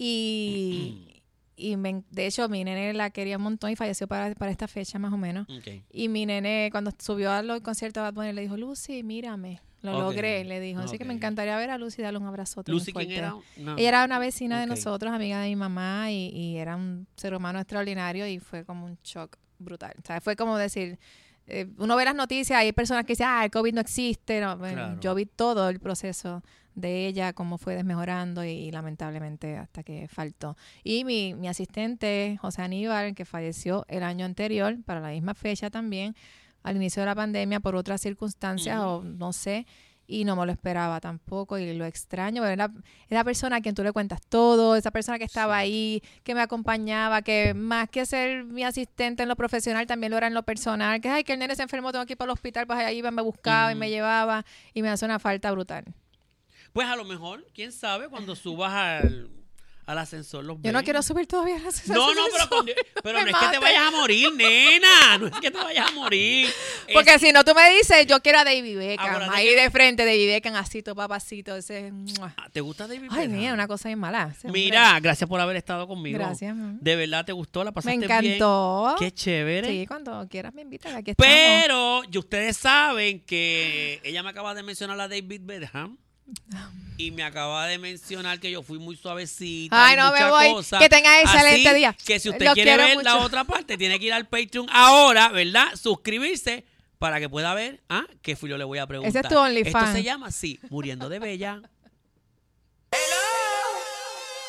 Y, y me- de hecho mi nene la quería un montón y falleció para, para esta fecha más o menos. ok. Y mi nene cuando subió al concierto de Bad Bunny le dijo, Lucy, mírame. Lo Ok. logré, le dijo. Así que me Ok. encantaría ver a Lucy y darle un abrazote. Lucy, muy ¿quién fuerte. era? No. Ella era una vecina de Ok. nosotros, amiga de mi mamá, y, y era un ser humano extraordinario y fue como un shock brutal. O sea, fue como decir, eh, uno ve las noticias, hay personas que dicen, ah, el COVID no existe. No, bueno, Claro. yo vi todo el proceso de ella, cómo fue desmejorando y, y lamentablemente hasta que faltó. Y mi, mi asistente, José Aníbal, que falleció el año anterior, para la misma fecha también, al inicio de la pandemia por otras circunstancias Ujú. o no sé, y no me lo esperaba tampoco y lo extraño, pero era, era persona a quien tú le cuentas todo, esa persona que estaba Sí. ahí, que me acompañaba, que más que ser mi asistente en lo profesional, también lo era en lo personal, que ay, que el nene se enfermó, tengo que ir para el hospital, pues ahí iba, me buscaba y Ujú. me llevaba y me hace una falta brutal. Pues a lo mejor, quién sabe, cuando subas al, al ascensor los Yo no ven. quiero subir todavía a la No, no, pero, con- pero Me no es que te mate. vayas a morir, nena. No es que te vayas a morir. Porque Es- si no, tú me dices, yo quiero a David Beckham, Acuérdate ahí que- de frente, David Beckham, así, todo papacito, ese... ¡mua! ¿Te gusta David Ay, Beckham? mira, una cosa bien mala. ese hombre. Mira, gracias por haber estado conmigo. Gracias. mamá. De verdad te gustó, la Me pasaste encantó. bien. Qué chévere. Sí, cuando quieras me invitan, aquí estamos. Pero y ustedes saben que ella me acaba de mencionar a David Beckham y me acaba de mencionar que yo fui muy suavecita. Ay, y no me mucha voy. cosa. Que tengas excelente Así día. Que si usted Lo quiere quiero ver la mucho. otra parte, tiene que ir al Patreon ahora, ¿verdad? Suscribirse para que pueda ver, ¿ah? Que fui yo le voy a preguntar. Ese es tu OnlyFans. Esto se llama, sí, Muriendo de Bella.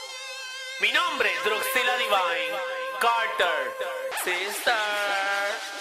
Mi nombre es Druxila Divine Carter. Sister.